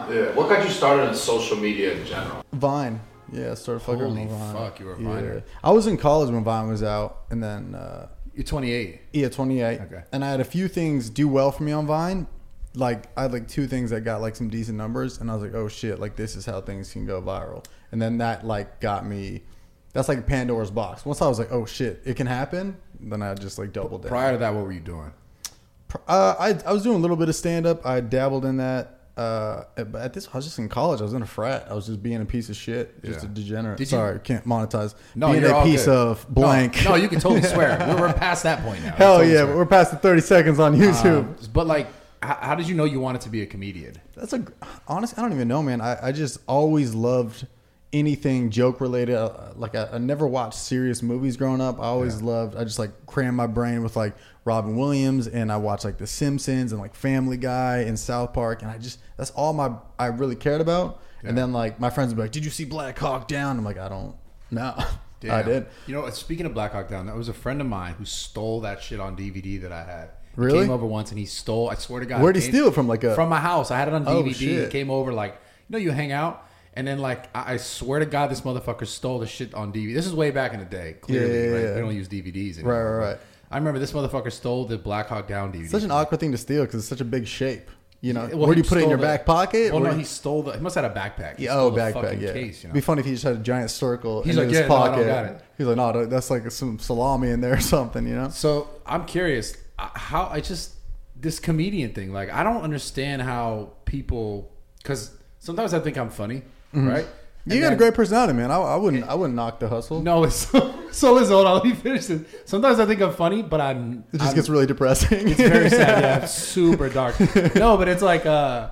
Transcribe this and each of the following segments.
Vine. Yeah. What got you started in social media in general? Vine. Yeah, I started fucking Holy on Vine. fuck, you were a Viner. Yeah. I was in college when Vine was out, and then You're 28. yeah, 28. Okay. And I had a few things do well for me on Vine. Like I had like 2 things that got like some decent numbers, and I was like, oh shit, like this is how things can go viral. And then that like got me. That's like Pandora's box. Once I was like, oh shit, it can happen. Then I just like doubled down. Prior to that, what were you doing? I was doing a little bit of stand up. I dabbled in that. But at this, I was just in college. I was in a frat. I was just being a piece of shit, just Yeah. a degenerate. Did you- Sorry, can't monetize. No, being you're a all piece good. of blank. No, you can totally swear. We're past that point now. Hell Totally yeah, swear. we're past the 30 seconds on YouTube. But like, how did you know you wanted to be a comedian? That's honestly, I don't even know, man. I just always loved anything joke related. Like I never watched serious movies growing up. I always loved. I just like crammed my brain with like Robin Williams, and I watched like The Simpsons and like Family Guy and South Park, and that's all I really cared about. Yeah. And then like my friends would be like, "Did you see Black Hawk Down?" I'm like, "I don't know." Damn. I did. You know, speaking of Black Hawk Down, that was a friend of mine who stole that shit on DVD that I had. Really? He came over once and he stole. I swear to God. Where'd he steal it from? Like from my house. I had it on Oh, DVD. shit. He came over like, you hang out. And then, like, I swear to God, this motherfucker stole the shit on DVD. This is way back in the day, clearly, right? Yeah. We don't use DVDs anymore. Right. I remember this motherfucker stole the Black Hawk Down DVD. Such an awkward thing to steal because it's such a big shape. You know, Well, where do you he put it in stole your the- back pocket? Well, Where no, do he stole the. He must have had a backpack. He Yeah, stole oh, the backpack, fucking yeah. case, you know? It'd be funny if he just had a giant circle He's in like, his yeah, no, I don't pocket. got it. He's like, no, that's like some salami in there or something, you know? So I'm curious how this comedian thing. Like, I don't understand how people, because sometimes I think I'm funny, right? You got a great personality, man. I wouldn't knock the hustle. No, it's so listen, hold on, let me finish this. Sometimes I think I'm funny, but It just gets really depressing. It's very sad. Yeah, it's super dark. No, but it's like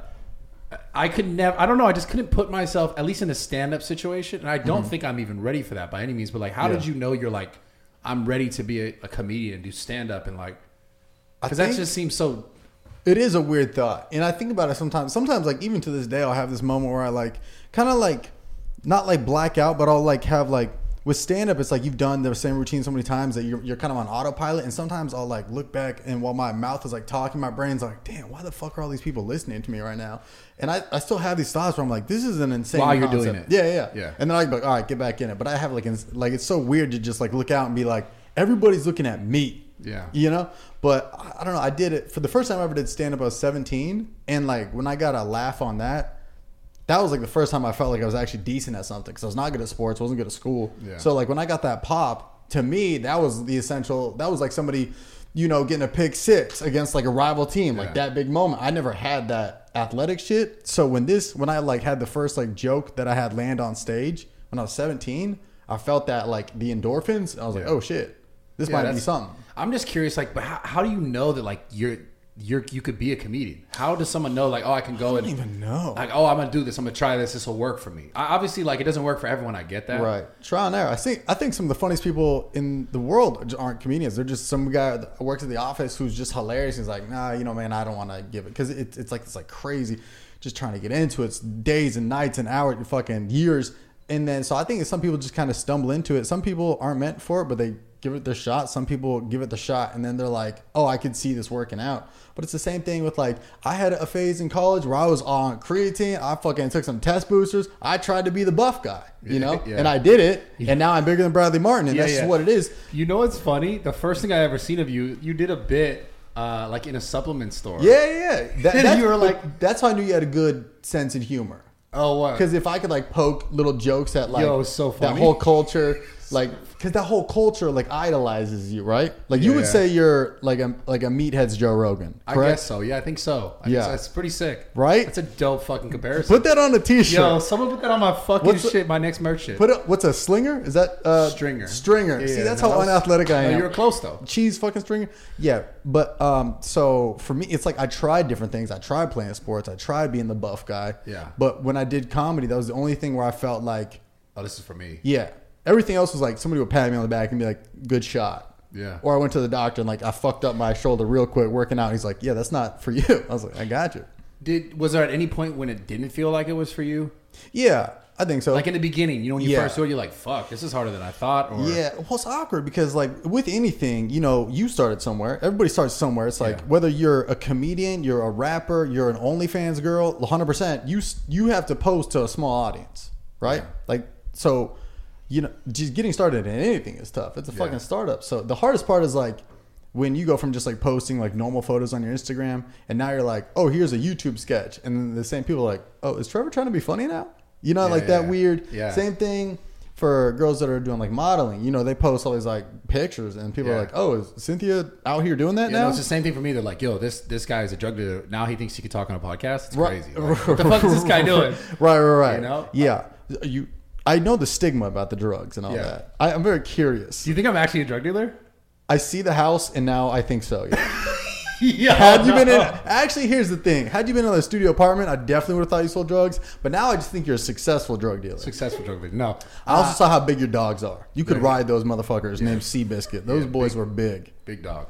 I could never. I don't know. I just couldn't put myself at least in a stand-up situation, and I don't think I'm even ready for that by any means. But like, how did you know you're like, I'm ready to be a comedian and do stand-up and like, because that think- just seems so. It is a weird thought, and I think about it sometimes. Sometimes, like even to this day, I'll have this moment where I like kind of like not like black out, but I'll like have like with stand up, it's like you've done the same routine so many times that you're kind of on autopilot. And sometimes I'll like look back, and while my mouth is like talking, my brain's like, damn, why the fuck are all these people listening to me right now? And I still have these thoughts where I'm like, this is an insane While you're concept. doing it. Yeah. And then I go, all right, get back in it. But I have like it's so weird to just like look out and be like, everybody's looking at me. Yeah. You know? But I don't know. I did it for the first time I ever did stand up. I was 17. And like when I got a laugh on that was like the first time I felt like I was actually decent at something, because I was not good at sports, wasn't good at school. Yeah. So like when I got that pop, to me, that was the essential. That was like somebody, you know, getting a pick six against like a rival team, like that big moment. I never had that athletic shit. So when I like had the first like joke that I had land on stage when I was 17, I felt that like the endorphins. I was like, oh shit, this might be something. I'm just curious, like, but how do you know that like you could be a comedian? How does someone know like, oh, I can go and I don't even know. like, oh, I'm gonna do this, I'm gonna try this will work for me? Obviously, like, it doesn't work for everyone. I get that, Right. Trial and error. I think some of the funniest people in the world aren't comedians. They're just some guy that works at the office who's just hilarious. He's like, nah, you know, man, I don't want to give it, because it's like crazy, just trying to get into it. It's days and nights and hours and fucking years. And then so I think some people just kind of stumble into it. Some people aren't meant for it, but they give it their shot. Some people give it the shot, and then they're like, oh, I could see this working out. But it's the same thing with like, I had a phase in college where I was on creatine. I fucking took some test boosters. I tried to be the buff guy, you know, and I did it. And now I'm bigger than Bradley Martin, and that's just what it is. You know what's funny? The first thing I ever seen of you did a bit like in a supplement store. Yeah. That's, you were like, that's how I knew you had a good sense of humor. oh, what? Because if I could like poke little jokes at like Yo, so that funny. whole culture, like, because that whole culture like idolizes you, right? Like you would say you're like a meathead's Joe Rogan, correct? I guess so. Yeah, I think so. That's pretty sick, right? That's a dope fucking comparison. Put that on a t-shirt. Yo, someone put that on my fucking shit. My next merch shit. What's a slinger? Is that Stringer? Stringer. Yeah, See, yeah, that's no, how unathletic I am. You were close though. Cheese fucking stringer. Yeah, but so for me, it's like I tried different things. I tried playing sports. I tried being the buff guy. Yeah. But when I did comedy, that was the only thing where I felt like, Oh, this is for me. yeah. Everything else was like somebody would pat me on the back and be like, good shot. Yeah. Or I went to the doctor and like I fucked up my shoulder real quick working out. He's like, yeah, that's not for you. I was like, I got you. Was there at any point when it didn't feel like it was for you? Yeah. I think so. Like in the beginning, you know, when you Yeah. first do it, you're like, "Fuck, this is harder than I thought." Or Yeah, well, it's awkward because like with anything, you know, you started somewhere. Everybody starts somewhere. It's like Yeah. whether you're a comedian, you're a rapper, you're an OnlyFans girl, 100%. You have to post to a small audience, right? Yeah. Like so, you know, just getting started in anything is tough. It's a fucking Yeah. startup. So the hardest part is like when you go from just like posting like normal photos on your Instagram, and now you're like, oh, here's a YouTube sketch, and then the same people are like, oh, is Trevor trying to be funny now? You know, Yeah, like that yeah. weird. Yeah. Same thing for girls that are doing like modeling. You know, they post all these like pictures, and people are Yeah. like, "Oh, is Cynthia out here doing that You now?" know, it's the same thing for me. They're like, "Yo, this guy is a drug dealer. Now he thinks he can talk on a podcast. It's Right. crazy. Like, what the fuck is this guy doing?" Right. You know? Yeah. I know the stigma about the drugs and all Yeah. that. I'm very curious. Do you think I'm actually a drug dealer? I see the house, and now I think so. Yeah. Yeah. Had you been in, actually, here's the thing. Had you been in a studio apartment, I definitely would have thought you sold drugs. But now I just think you're a successful drug dealer. successful drug dealer? No, I also saw how big your dogs are. You could Right. ride those motherfuckers named Seabiscuit. Those Yeah, boys were big. big dog.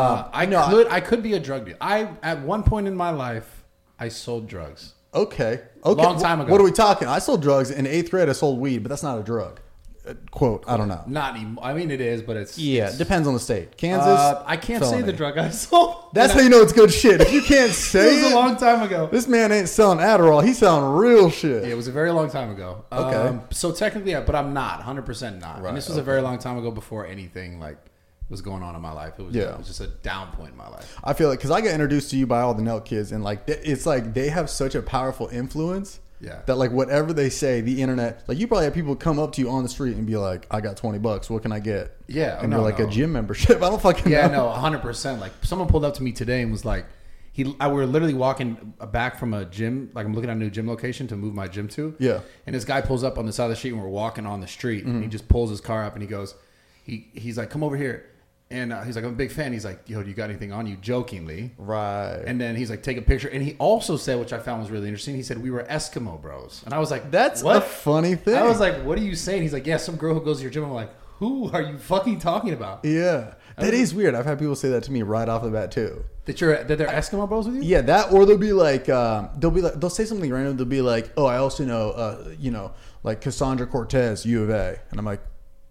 I know. I could be a drug dealer. At one point in my life, I sold drugs. Okay. Long time ago. What are we talking? I sold drugs in 8th grade. I sold weed, but that's not a drug. Quote. I don't know. Not anymore. I mean, it is, but it's Yeah, it's- depends on the state. Kansas. I can't say felony. the drug I sold. That's how you know it's good shit. If you can't say It was it, a long time ago. this man ain't selling Adderall. He's selling real shit. It was a very long time ago. Okay. So technically, but I'm not 100% not. Right, And this was a very long time ago before anything like was going on in my life. It was just a down point in my life. I feel like because I got introduced to you by all the Nelk kids, and like it's like they have such a powerful influence. Yeah. That like whatever they say, the internet, like you probably have people come up to you on the street and be like, "I got $20. What can I get?" Yeah, and no, you're like no. a gym membership. I don't fucking Yeah, know. no, 100%. Like someone pulled up to me today and was like, we were literally walking back from a gym. Like I'm looking at a new gym location to move my gym to. Yeah. And this guy pulls up on the side of the street and we're walking on the street and he just pulls his car up and he goes, he's like, "Come over here." And he's like, "I'm a big fan." He's like, "Yo, do you got anything on you?" Jokingly. Right. And then he's like, "Take a picture." And he also said, which I found was really interesting. He said, "We were Eskimo bros." And I was like, That's what? a funny thing. I was like, "What are you saying?" He's like, "Yeah, some girl who goes to your gym." I'm like, "Who are you fucking talking about?" yeah, that is weird. I've had people say that to me right off the bat too. That they're Eskimo bros with you? Yeah, that or they'll be like they'll say something random. They'll be like, "Oh, I also know like Cassandra Cortez, U of A," and I'm like,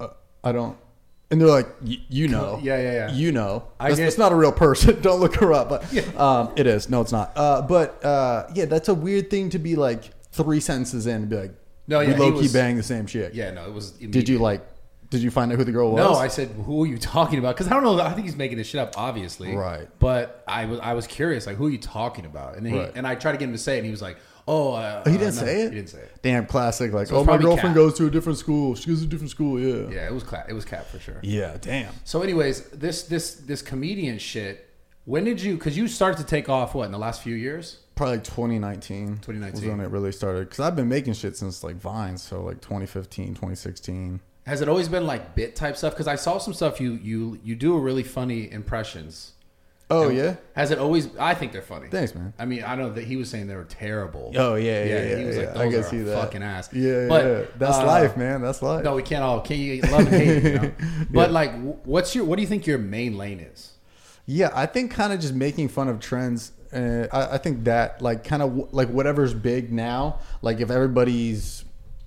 "I don't." And they're like, "You know, Yeah. you know, I that's, get- that's not a real person. Don't look her up." But it is. No, it's not. But yeah, that's a weird thing to be like 3 sentences in and be like, No, yeah, we he low key was- bang the same chick." Yeah, no, it was. Did you Did you find out who the girl was? No, I said, "Who are you talking about?" Because I don't know. I think he's making this shit up, obviously. Right. But I was curious, like, who are you talking about? And then Right. and I tried to get him to say it, and he was like, "Oh, He didn't no." say it. He didn't say it. Damn, classic. Like, So it's oh, my probably girlfriend cap. goes to a different school. She goes to a different school. Yeah. Yeah, it was cap. It was cap for sure. Yeah. Damn. So, anyways, this comedian shit. When did you? Because you started to take off. What in the last few years? Probably like 2019. 2019. was when it really started. Because I've been making shit since like Vine. So like 2015, 2016. Has it always been like bit type stuff? Because I saw some stuff you do a really funny impressions. Oh, And yeah? Has it always? I think they're funny. Thanks, man. I mean, I know that he was saying they were terrible. Oh, yeah. He was like, I those can are see a that. fucking ass. Yeah, But, yeah. That's life, man. That's life. No, we can't all. Can you love and hate? You know? But like, what do you think your main lane is? Yeah, I think kind of just making fun of trends. I think that like kind of like whatever's big now, like if everybody's,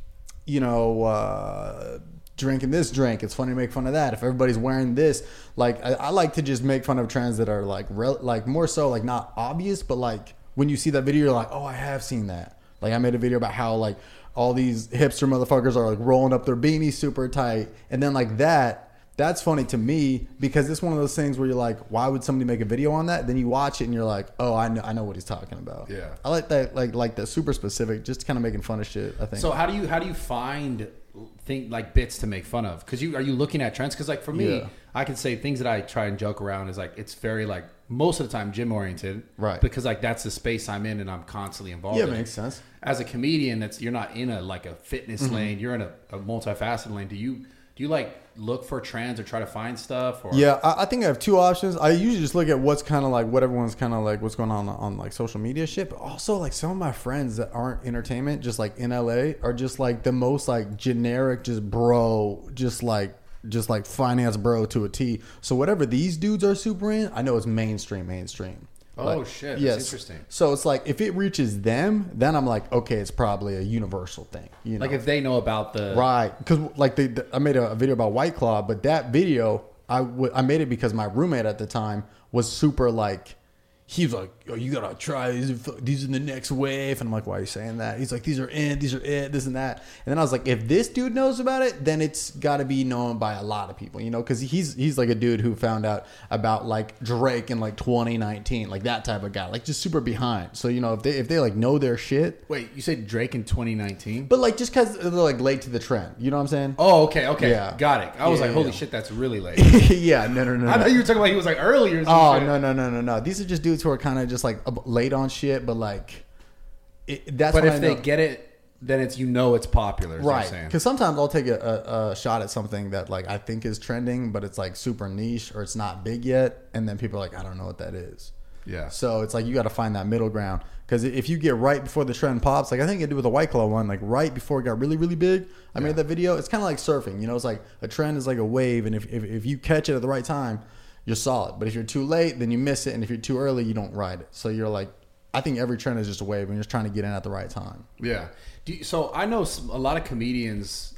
drinking this drink, it's funny to make fun of that. If everybody's wearing this, like I like to just make fun of trends that are like like more so like not obvious, but like when you see that video, you're like, oh, I have seen that. Like I made a video about how like all these hipster motherfuckers are like rolling up their beanies super tight, and then like that's funny to me because it's one of those things where you're like, why would somebody make a video on that? Then you watch it and you're like, oh, I know what he's talking about. Yeah. I like that, like that super specific, just kind of making fun of shit, I think. So how do you find like bits to make fun of? Because are you looking at trends? Because like for me, Yeah. I can say things that I try and joke around is like it's very like most of the time gym oriented, Right. Because like that's the space I'm in and I'm constantly involved. Yeah, in makes it. sense. As a comedian, you're not in a fitness lane. You're in a multifaceted lane. Do you like look for trends or try to find stuff? Or? Yeah, I think I have two options. I usually just look at what's kind of like what everyone's kind of like what's going on like social media shit. But also like some of my friends that aren't entertainment, just like in LA, are just like the most like generic, just bro, just like finance bro to a T. So whatever these dudes are super in, I know it's mainstream. Oh shit, that's yes. interesting. So it's like if it reaches them, then I'm like, okay, it's probably a universal thing. You know? Like if they know about the right? Because like I made a video about White Claw, but that video I made it because my roommate at the time was super like. He was like, "Oh, you gotta try these are the next wave," and I'm like, "Why are you saying that?" He's like, "These are it, this and that." And then I was like, "If this dude knows about it, then it's got to be known by a lot of people, you know?" Because he's like a dude who found out about like Drake in like 2019, like that type of guy, like just super behind. So you know, if they like know their shit. Wait, you said Drake in 2019? But like just because they're like late to the trend, you know what I'm saying? Oh, okay, Yeah. got it. I was Yeah, like, holy yeah. shit, that's really late. Yeah, no. I thought you were talking about he was like earlier. Or some Oh shit. no! These are just dudes who are kind of just like late on shit, but like that's. But when if I they know. get it, then it's it's popular. Is what Right, you're saying. because sometimes I'll take a shot at something that like I think is trending, but it's like super niche or it's not big yet, and then people are like, I don't know what that is. Yeah. So it's like you got to find that middle ground, because if you get right before the trend pops, like I think I did with the White Claw one, like right before it got really really big, I made that video. It's kind of like surfing, you know. It's like a trend is like a wave, and if you catch it at the right time, you're solid. But if you're too late, then you miss it, and if you're too early, you don't ride it. So you're like, I think every trend is just a wave, and you're just trying to get in at the right time. Yeah. So I know a lot of comedians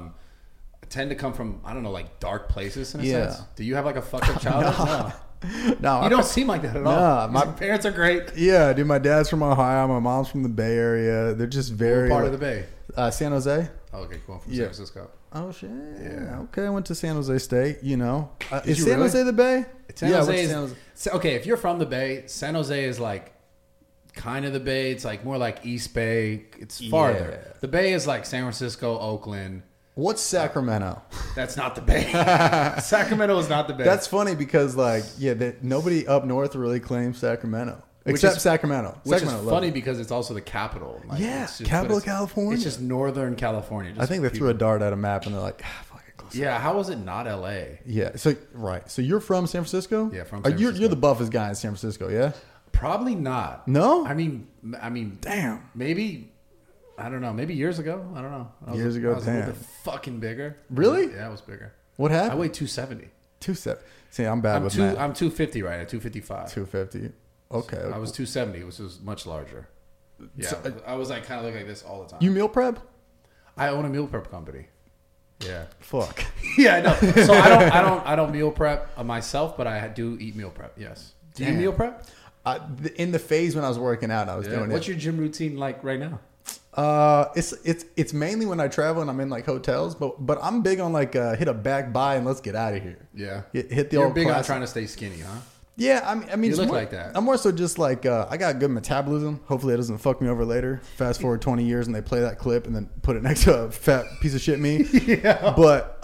tend to come from, I don't know, like dark places in a Yeah. sense. Do you have like a fucked up childhood? No, You don't seem like that at all. Nah, My my- parents are great. Yeah, dude. My dad's from Ohio. My mom's from the Bay Area. They're just very What part of the Bay? San Jose. Oh, okay, cool. From Yeah. San Francisco. Oh shit. Yeah. Okay, I went to San Jose State. You know, is you San really? Jose the Bay? San I Jose went to is San Jose. okay. If you're from the Bay, San Jose is like kind of the Bay. It's like more like East Bay. It's farther. Yeah. The Bay is like San Francisco, Oakland. What's Sacramento? That's not the Bay. Sacramento is not the Bay. That's funny because like nobody up north really claims Sacramento except Sacramento. Which Sacramento is funny because it's also the capital. Like, Yeah, it's just- capital but it's- California. It's just Northern California. Just I think they threw a dart at a map and they're like, fuck it, close. Yeah, how was it not L.A.? Yeah. So right. So you're from San Francisco? Yeah, from Are San You're Francisco. the buffest guy in San Francisco, yeah? Probably not. No? I mean, Damn. maybe. I don't know. Maybe years ago. I don't know. Years ago, I was a little damn. bit fucking bigger. Really? Yeah, I was bigger. What I happened? weigh 270. 270. See, I'm bad with math. I'm 250 right at 255. 250. Okay. I was 270, which was much larger. Yeah, So, I was like kind of look like this all the time. You meal prep? I own a meal prep company. Yeah. Fuck. Yeah, I know. So I don't meal prep myself, but I do eat meal prep. Yes. Do you Damn. meal prep? In the phase when I was working out, I was doing What's it. your gym routine like right now? It's mainly when I travel and I'm in like hotels, but I'm big on like hit a back by and let's get out of here. Yeah. Hit the You're old big on classic. trying to stay skinny, huh? Yeah, I mean, You it's look more, like that. I'm more so just like I got good metabolism. Hopefully, it doesn't fuck me over later. Fast forward 20 years and they play that clip and then put it next to a fat piece of shit me. Yeah. But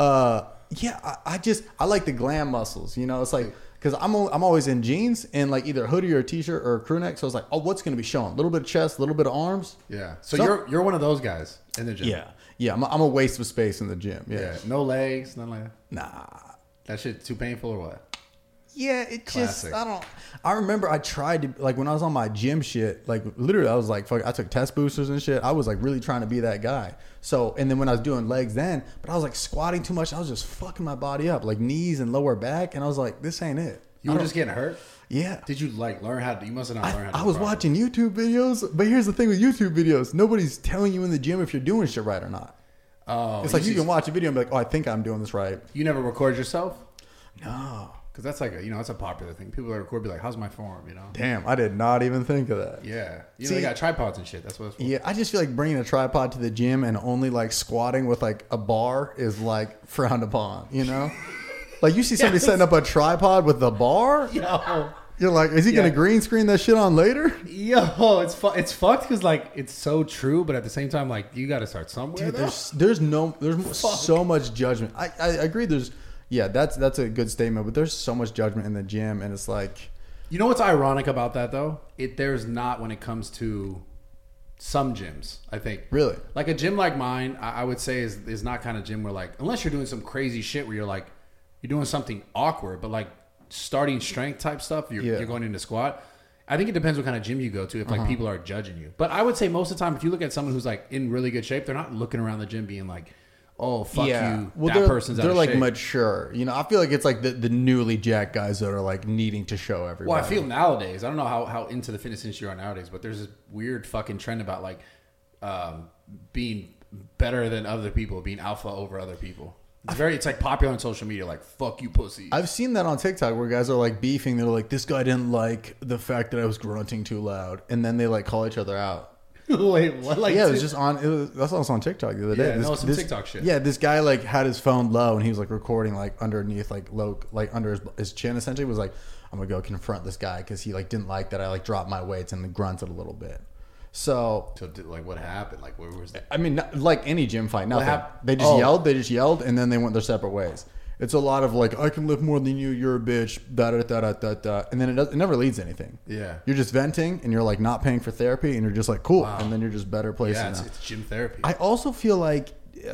I like the glam muscles. You know, it's like because I'm always in jeans and like either a hoodie or a t-shirt or a crew neck. So it's like, oh, what's gonna be showing? A little bit of chest, a little bit of arms. Yeah. So So- you're one of those guys in the gym. Yeah. I'm a waste of space in the gym. Yeah. Yeah. No legs, nothing like that. Nah. That shit too painful or what? Yeah, it Classic. just I remember I tried to like when I was on my gym shit, like literally I was like fuck, I took test boosters and shit. I was like really trying to be that guy. So and then when I was doing legs then, but I was like squatting too much. I was just fucking my body up, like knees and lower back, and I was like, this ain't it. You were just getting hurt? Yeah. Did you like learn how to? You must have not learned how to. I do was it properly. watching YouTube videos, but here's the thing with YouTube videos: nobody's telling you in the gym if you're doing shit right or not. Oh, It's like you can watch a video and be like, oh, I think I'm doing this right. You never record yourself? No. Because that's like that's a popular thing. People that record be like, "How's my form?" You know? Damn, I did not even think of that. Yeah. You know See- they got tripods and shit. That's what it's for. Yeah, I just feel like bringing a tripod to the gym and only like squatting with like a bar is like frowned upon, you know? Like you see somebody setting up a tripod with the bar, Yo, you're like, is he gonna Yeah. green screen that shit on later? it's fucked because like it's so true, but at the same time, like you got to start somewhere. Dude, though. there's so much judgment. I agree. That's a good statement, but there's so much judgment in the gym, and it's like, You know what's ironic about that though? There's not when it comes to some gyms. I think really, like a gym like mine, I would say is not kind of gym where like unless you're doing some crazy shit where you're doing something awkward, but like starting strength type stuff, you're going into squat. I think it depends what kind of gym you go to if like people are judging you. But I would say most of the time, if you look at someone who's like in really good shape, they're not looking around the gym being like, oh fuck you, Well, that person's out they're of like shape. mature. You know, I feel like it's like the newly jacked guys that are like needing to show everybody. Well, I feel nowadays, I don't know how into the fitness industry you are nowadays, but there's this weird fucking trend about like being better than other people, being alpha over other people. It's like popular on social media, like fuck you, pussy. I've seen that on TikTok where guys are like beefing. They're like, this guy didn't like the fact that I was grunting too loud, and then they like call each other out. Wait, what? Like, Yeah, it was just on. That's also on TikTok the other day. Yeah, some TikTok shit. Yeah, this guy like had his phone low and he was like recording like underneath like low, like under his chin. Essentially, was like, I'm gonna go confront this guy because he like didn't like that I like dropped my weights and grunted a little bit. So like what happened? Like where was that? I mean, like any gym fight, nothing. hap- They just Oh. yelled. They just yelled, and then they went their separate ways. It's a lot of like, I can lift more than you. You're a bitch. Da da da da da da. And then it never leads to anything. Yeah. You're just venting, and you're like not paying for therapy, and you're just like cool, Wow. and then you're just better places. Yeah, now. it's gym therapy. I also feel like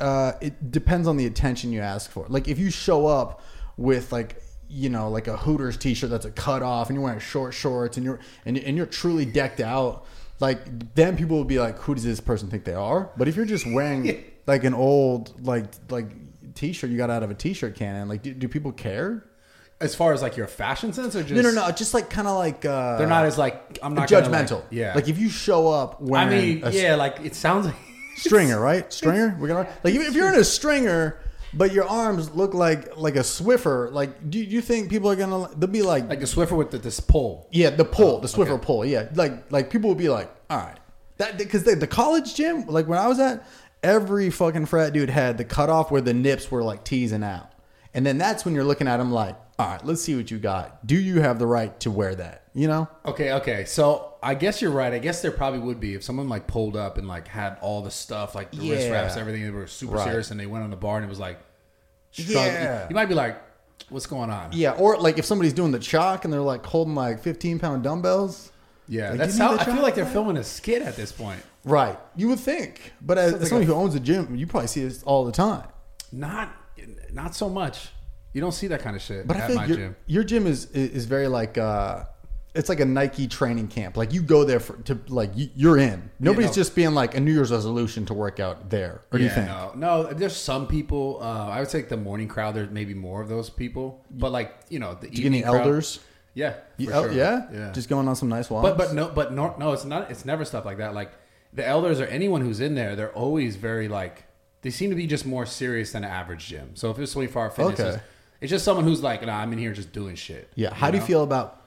it depends on the attention you ask for. Like if you show up with like, you know, like a Hooters t-shirt that's a cut off, and you're wearing short shorts, and you're truly decked out, like then people will be like, who does this person think they are? But if you're just wearing like an old like t-shirt you got out of a t-shirt cannon, like do people care? As far as like your fashion sense, or just No, just like kind of like they're not as like I'm not gonna, judgmental. like, yeah, like if you show up I wearing mean, a yeah, like it sounds like stringer, right? Stringer. We're gonna like if you're in a stringer, but your arms look like a Swiffer. Like, do you think people are gonna? They'll be like the Swiffer with this pole. yeah, the pull, the Swiffer okay. pull. Yeah, like people will be like, all right, that because the college gym, like when I was at, every fucking frat dude had the cutoff where the nips were like teasing out, and then that's when you're looking at them like, all right, let's see what you got. Do you have the right to wear that? You know? Okay. So I guess you're right. I guess there probably would be if someone like pulled up and like had all the stuff, like the wrist Yeah. wraps, everything. They were super Right. serious, and they went on the bar and it was like, struggling. Yeah. You might be like, what's going on? Yeah, or like if somebody's doing the chalk and they're like holding like 15-pound dumbbells. Yeah, Like, that's give me how the I feel chalk. like they're filming a skit at this point. Right. You would think. But as like somebody a- who owns a gym, you probably see this all the time. Not so much. You don't see that kind of shit But I at feel my like gym. your gym is very like it's like a Nike training camp. Like you go there to like you're in. Nobody's no. just being like a New Year's resolution to work out there. Or do you think? No. There's some people. I would say like the morning crowd. There's maybe more of those people. But like the Do you get evening any crowd- elders? Yeah, for Oh, sure. yeah? Just going on some nice walks. But no, it's not. It's never stuff like that. Like the elders or anyone who's in there, they're always very like. They seem to be just more serious than an average gym. So if it's 24-hour fitness, Okay. it's just someone who's like, nah, I'm in here just doing shit. yeah. How do you know? feel about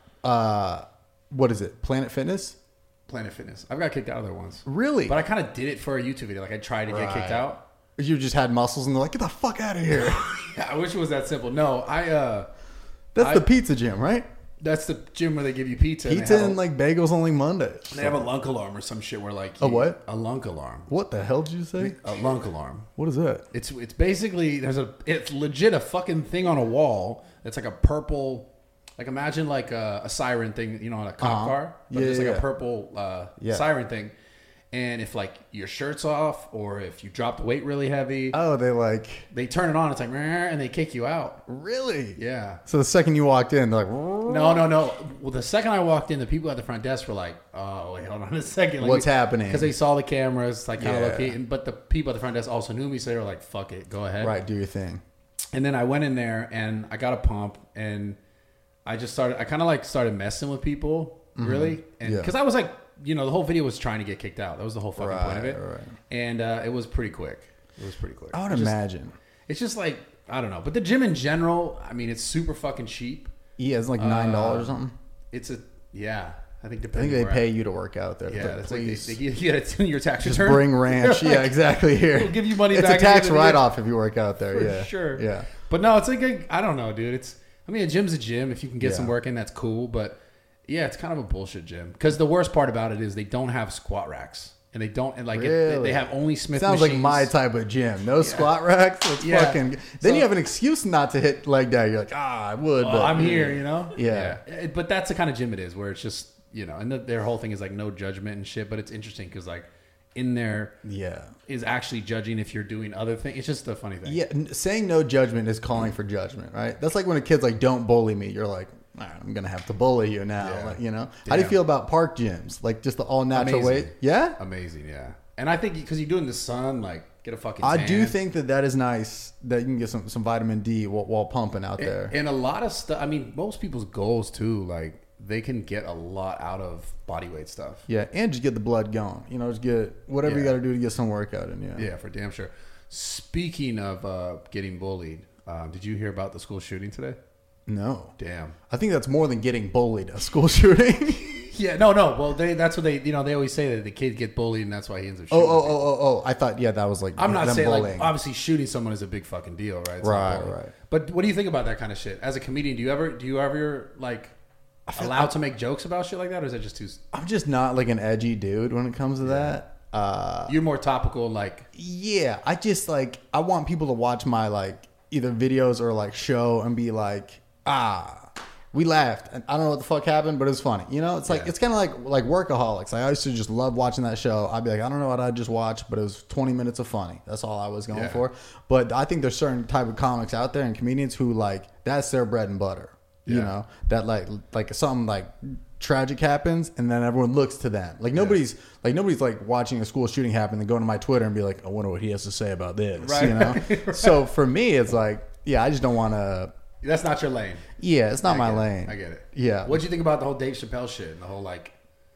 what is it? Planet Fitness? Planet Fitness? I've got kicked out of there once. Really? But I kind of did it for a YouTube video. Like I tried to get kicked Right. out. You just had muscles and they're like, get the fuck out of here. Yeah, I wish it was that simple. No, That's the pizza gym, right? that's the gym where they give you pizza. Pizza and and like bagels only Monday. they have a lunk alarm or some shit where like A what? A lunk alarm. What the hell did you say? A lunk alarm. What is that? It's basically it's legit a fucking thing on a wall. It's like a purple, like imagine like a siren thing, you know, on a cop car, but Yeah, it's like yeah. a purple Yeah. siren thing. And if like your shirt's off or if you drop the weight really heavy, Oh, they like they turn it on. It's like "Meh," and they kick you out. really? Yeah. So the second you walked in, they're like, No. Well, the second I walked in, the people at the front desk were like, "Oh, wait, hold on a second. Like, What's happening? Because they saw the cameras, like kind of Yeah. locating. But the people at the front desk also knew me, so they were like, "Fuck it, go ahead." right, do your thing. And then I went in there and I got a pump and I kind of like started messing with people, really, and Yeah. because I was like, you know, the whole video was trying to get kicked out. That was the whole fucking point of it. Right. And it was pretty quick. I would imagine. It's just like I don't know, but the gym in general, I mean, it's super fucking cheap. Yeah, it's like $9 or something. It's I think I think depending. they where pay you to work out there. Yeah, But that's like please, they get it in your tax just return. bring ranch. Yeah, exactly. Here, We'll give you money It's back a at the end tax of the year. write-off if you work out there. For yeah, sure. Yeah. But no, it's like I don't know, dude. I mean, a gym's a gym. If you can get Yeah. some work in, that's cool. But yeah, it's kind of a bullshit gym. Because the worst part about it is they don't have squat racks, and they don't and like Really? they have only Smith. Sounds machines. like my type of gym. No squat racks. It's Yeah. fucking. Then So- you have an excuse not to hit leg day. You're like, I would, Oh, but I'm here, you know. Yeah. But that's the kind of gym it is, where it's just and their whole thing is like no judgment and shit. But it's interesting because like in there Yeah. is actually judging if you're doing other things. It's just a funny thing. Yeah, saying no judgment is calling for judgment, right? That's like when a kid's like, "Don't bully me." You're like, all right, "I'm gonna have to bully you now." Yeah. Like, you know. How do you Yeah. feel about park gyms? Like just the all natural Amazing. weight? Yeah. Amazing, yeah. And I think because you do it in the sun, like get a fucking I tan. do think that is nice that you can get some vitamin D while pumping out there. And a lot of stuff. I mean, most people's goals too. Like they can get a lot out of body weight stuff. Yeah, and just get the blood going. You know, just get whatever you got to do to get some workout in. Yeah, for damn sure. Speaking of getting bullied, did you hear about the school shooting today? No. Damn. I think that's more than getting bullied, a school shooting. Yeah, no. Well, that's what they always say that the kid get bullied and that's why he ends up shooting. Oh. I thought, that was like I'm not them saying bullying. like obviously shooting someone is a big fucking deal, right? It's Right, not bullying. right. But what do you think about that kind of shit? As a comedian, do you ever like allowed to make jokes about shit like that, or is that just too? I'm just not like an edgy dude when it comes to that. You're more topical, like Yeah, I just like I want people to watch my like either videos or like show and be like, we laughed and I don't know what the fuck happened, but it was funny. You know, it's like it's kind of like Workaholics. I used to just love watching that show. I'd be like, I don't know what I just watched, but it was 20 minutes of funny. That's all I was going for. But I think there's certain type of comics out there and comedians who like that's their bread and butter. You know, that like something like tragic happens and then everyone looks to them. Like nobody's like watching a school shooting happen and going to my Twitter and be like, I wonder what he has to say about this. Right. You know? Right. So for me, it's like, I just don't want to. that's not your lane. Yeah, it's not my lane. I get it. Yeah. What'd you think about the whole Dave Chappelle shit and the whole like?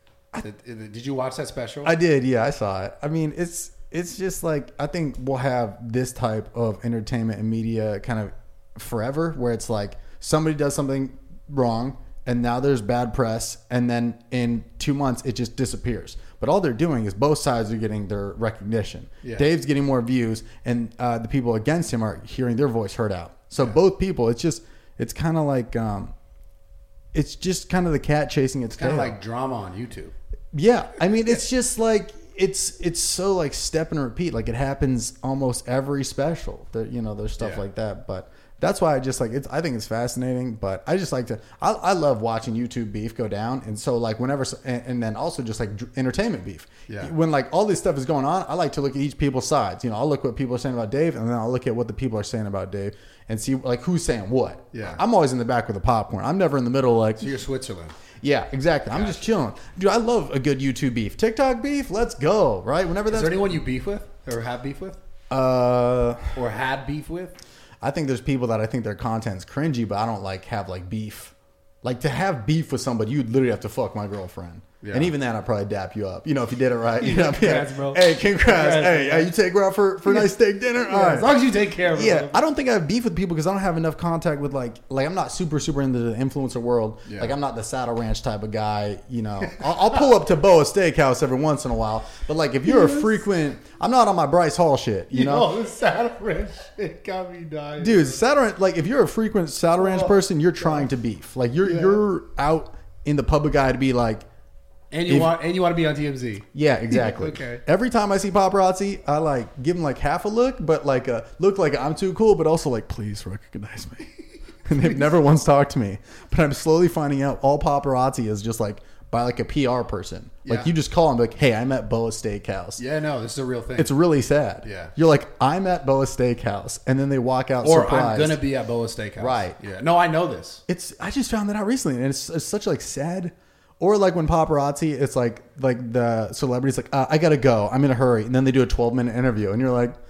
Did you watch that special? I did. Yeah, I saw it. I mean, it's just like I think we'll have this type of entertainment and media kind of forever, where it's like somebody does something wrong and now there's bad press and then in 2 months it just disappears. But all they're doing is both sides are getting their recognition. Yeah. Dave's getting more views and the people against him are hearing their voice heard out. So both people, it's kind of like it's just kind of the cat chasing its tail. Kind of like drama on YouTube. Yeah, I mean, it's just like it's so like step and repeat. Like it happens almost every special. There's stuff like that. But that's why I just like it's. I think it's fascinating. But I just like to. I love watching YouTube beef go down. And so like whenever and then also just like entertainment beef. Yeah. When like all this stuff is going on, I like to look at each people's sides. I'll look what people are saying about Dave, and then I'll look at what the people are saying about Dave, and see like who's saying what. Yeah. I'm always in the back with the popcorn. I'm never in the middle. Like So you're Switzerland. Yeah, exactly. I'm just chilling. Dude, I love a good YouTube beef. TikTok beef, let's go, right? Whenever that's... Is there anyone you beef with? Or have beef with? Or had beef with? I think there's people that I think their content's cringy, but I don't like have like beef. Like to have beef with somebody, you'd literally have to fuck my girlfriend. Yeah. And even then, I'd probably dap you up. If you did it right. Congrats, bro. Hey, congrats. Hey, you take her out for a nice steak dinner? All right. As long as you take care of her. Yeah, I don't think I have beef with people because I don't have enough contact with like I'm not super into the influencer world. Yeah. Like I'm not the Saddle Ranch type of guy. I'll pull up to Boa Steakhouse every once in a while. But like if you're a frequent, I'm not on my Bryce Hall shit. The Saddle Ranch shit got me dying. Dude, Saddle Ranch, like if you're a frequent Saddle Ranch person, you're trying to beef. Like you're out in the public eye to be like. And you want to be on TMZ. Yeah, exactly. Okay. Every time I see paparazzi, I like give them like half a look, but like a look like I'm too cool, but also like please recognize me. And they've never once talked to me, but I'm slowly finding out all paparazzi is just like by like a PR person. Like you just call them like, hey, I'm at Boa Steakhouse. Yeah, no, this is a real thing. It's really sad. Yeah, you're like, I'm at Boa Steakhouse, and then they walk out or surprised. I'm gonna be at Boa Steakhouse. Right. Yeah. No, I know this. I just found that out recently, and it's such like sad. Or like when paparazzi, it's like the celebrity's like, I gotta go, I'm in a hurry, and then they do a 12-minute interview, and you're like,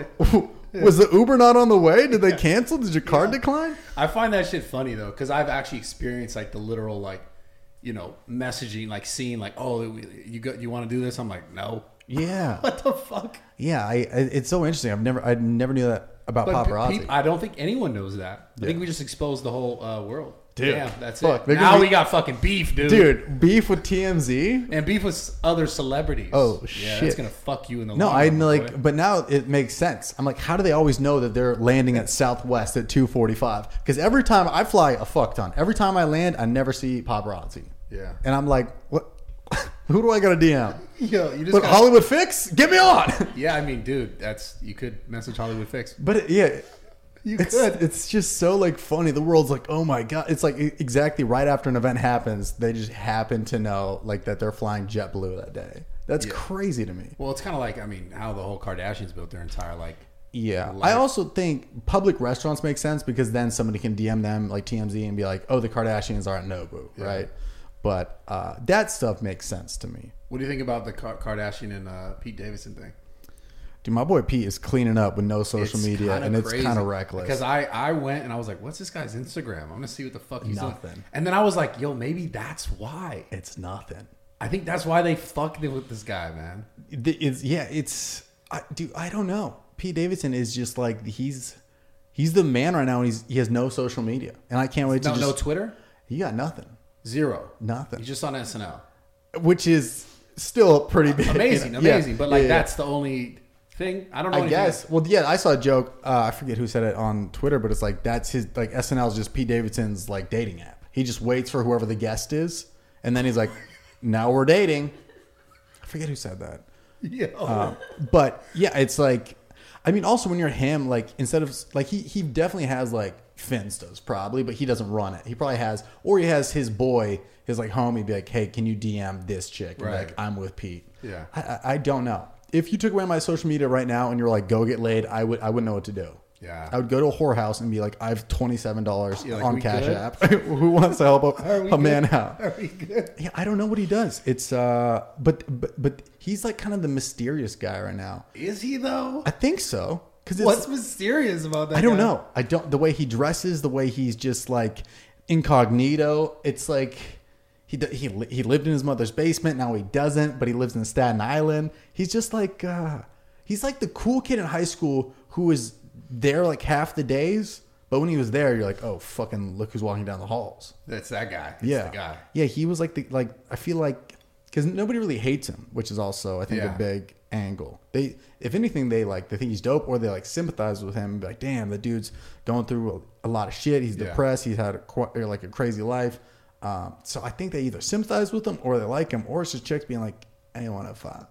was the Uber not on the way? Did they cancel? Did your card decline? I find that shit funny though, because I've actually experienced like the literal like, messaging, like seeing like, oh, you want to do this? I'm like, no. Yeah. What the fuck? Yeah, it's so interesting. I never knew that about paparazzi. I don't think anyone knows that. I think we just exposed the whole world. Dude, damn, that's fuck, it. Now we got fucking beef, dude. Dude, beef with TMZ and beef with other celebrities. Oh yeah, shit, that's gonna fuck you in the no. long I run, like, boy. but now it makes sense. I'm like, how do they always know that they're landing at Southwest at 2:45? Because every time I fly a fuck ton, every time I land, I never see paparazzi. Yeah, and I'm like, what? Who do I got to DM? Yo, you just but Hollywood Fix, get me on. Yeah, I mean, dude, you could message Hollywood Fix, but it's just so like funny. The world's like, oh my god! It's like exactly right after an event happens, they just happen to know like that they're flying JetBlue that day. That's crazy to me. Well, it's kind of like how the whole Kardashians built their entire like. Yeah, life. I also think public restaurants make sense because then somebody can DM them like TMZ and be like, oh, the Kardashians are at Nobu, right? But that stuff makes sense to me. What do you think about the Kardashian and Pete Davidson thing? Dude, my boy Pete is cleaning up with no social media, and it's crazy. kind of reckless. Because I went and I was like, what's this guy's Instagram? I'm gonna see what the fuck he's doing. Nothing. And then I was like, yo, maybe that's why. It's nothing. I think that's why they fucked it with this guy, man. Dude, I don't know. Pete Davidson is just like he's the man right now, and he has no social media, and I can't wait to No Twitter? He got nothing. Zero. Nothing. He's just on SNL. Which is still pretty big. Amazing. Yeah. But like Yeah. that's the only thing. I don't know. I guess. Well, yeah, I saw a joke. I forget who said it on Twitter, but it's like that's his like SNL is just Pete Davidson's like dating app. He just waits for whoever the guest is, and then he's like, "Now we're dating." I forget who said that. Yeah. But yeah, it's like, I mean, also when you're him, like instead of like he definitely has like Finstas probably, but he doesn't run it. He probably has, or he has his boy, his like homie, be like, "Hey, can you DM this chick?" And be Right. like, "I'm with Pete." Yeah. I don't know. If you took away my social media right now and you're like, "Go get laid," I wouldn't know what to do. Yeah. I would go to a whorehouse and be like, "I have $27 Yeah, like, on we Cash good? App. Who wants to help a man out?" Are we good? Yeah, I don't know what he does. It's but he's like kind of the mysterious guy right now. Is he though? I think so. Because What's mysterious about that? I don't guy? know. I don't. The way he dresses, the way he's just like incognito. It's like he lived in his mother's basement. Now he doesn't, but he lives in Staten Island. He's just like he's like the cool kid in high school who was there like half the days, but when he was there, you're like, oh fucking look who's walking down the halls. That's that guy. That's Yeah, the guy. yeah. He was like I feel like because nobody really hates him, which is also I think Yeah. a big angle. They, if anything, they think he's dope, or they like sympathize with him and be like, damn, the dude's going through a lot of shit. He's depressed. He's had a crazy life. So I think they either sympathize with him or they like him, or it's just chicks being like, I want to fuck.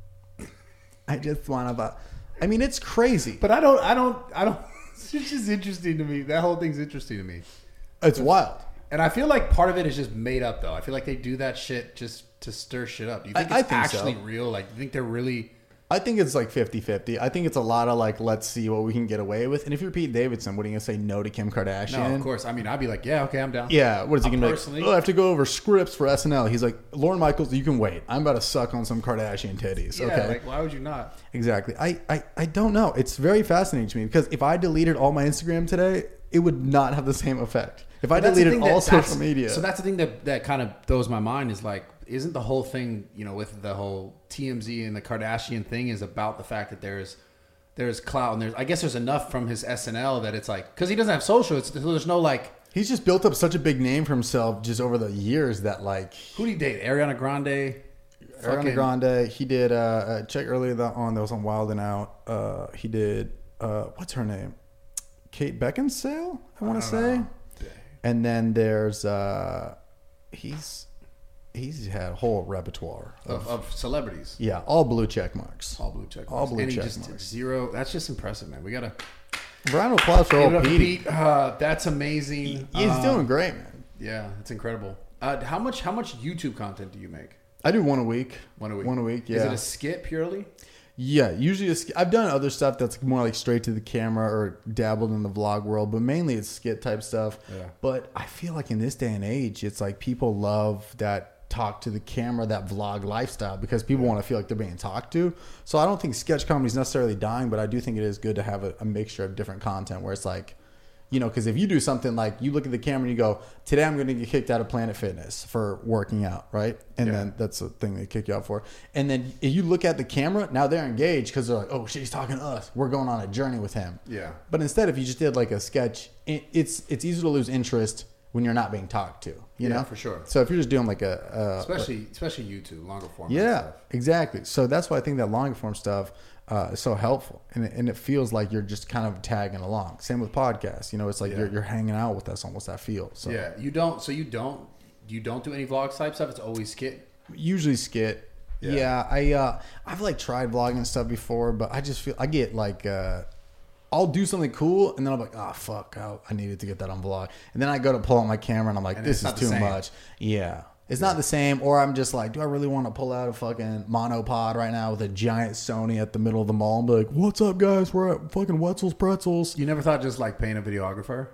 I just want to fuck. I mean, it's crazy. But I don't. It's just interesting to me. That whole thing's interesting to me. It's wild. And I feel like part of it is just made up, though. I feel like they do that shit just to stir shit up. Do you think I it's think actually so. real? Like, do you think they're really... I think it's like 50-50. I think it's a lot of like, let's see what we can get away with. And if you're Pete Davidson, what are you going to say no to Kim Kardashian? No, of course. I mean, I'd be like, yeah, okay, I'm down. Yeah, what is he going to be personally- like? Oh, I have to go over scripts for SNL. He's like, Lorne Michaels, you can wait. I'm about to suck on some Kardashian titties. Yeah, Okay. like, why would you not? Exactly. I don't know. It's very fascinating to me because if I deleted all my Instagram today, it would not have the same effect. If I That's the deleted thing all that's- social media. So that's the thing that kind of throws my mind is like, isn't the whole thing, with the whole TMZ and the Kardashian thing is about the fact that there's clout and I guess there's enough from his SNL that it's like, because he doesn't have social, there's no like... He's just built up such a big name for himself just over the years that like... Who did he date? Ariana Grande? Ariana Grande. He did check earlier that was on Wild and Out. He did what's her name? Kate Beckinsale, I want to say. know. And then there's he's had a whole repertoire Of celebrities. yeah, all blue check marks. All blue check marks. All blue And he check just marks. zero. That's just impressive, man. We got to Round of applause for give it old up to Petey. Pete. That's amazing. He's doing great, man. Yeah, it's incredible. How much YouTube content do you make? I do one a week. 1 a week. 1 a week, yeah. Is it a skit purely? Yeah, usually I've done other stuff that's more like straight to the camera or dabbled in the vlog world, but mainly it's skit type stuff. Yeah. But I feel like in this day and age, it's like people love that talk to the camera, that vlog lifestyle, because people want to feel like they're being talked to. So I don't think sketch comedy is necessarily dying, but I do think it is good to have a mixture of different content where it's like, because if you do something like you look at the camera and you go, today I'm going to get kicked out of Planet Fitness for working out, right? And then that's the thing they kick you out for. And then if you look at the camera, now they're engaged because they're like, oh shit, he's talking to us. We're going on a journey with him. Yeah. But instead, if you just did like a sketch, it's easy to lose interest when you're not being talked to, you know? For sure. So if you're just doing like Especially YouTube, longer form. yeah, Stuff. exactly. So that's why I think that longer form stuff is so helpful, and it feels like you're just kind of tagging along. Same with podcasts. It's like you're hanging out with us, almost that feel. So Yeah, you don't do any vlog type stuff. It's always skit. usually skit. Yeah. I've like tried vlogging and stuff before, but I just feel I get like I'll do something cool and then I'm like, oh fuck, I needed to get that on vlog, and then I go to pull out my camera and I'm like, And this it's is not the too same. much. Yeah. It's not the same, or I'm just like, do I really want to pull out a fucking monopod right now with a giant Sony at the middle of the mall and be like, what's up, guys? We're at fucking Wetzel's Pretzels. You never thought just like paying a videographer?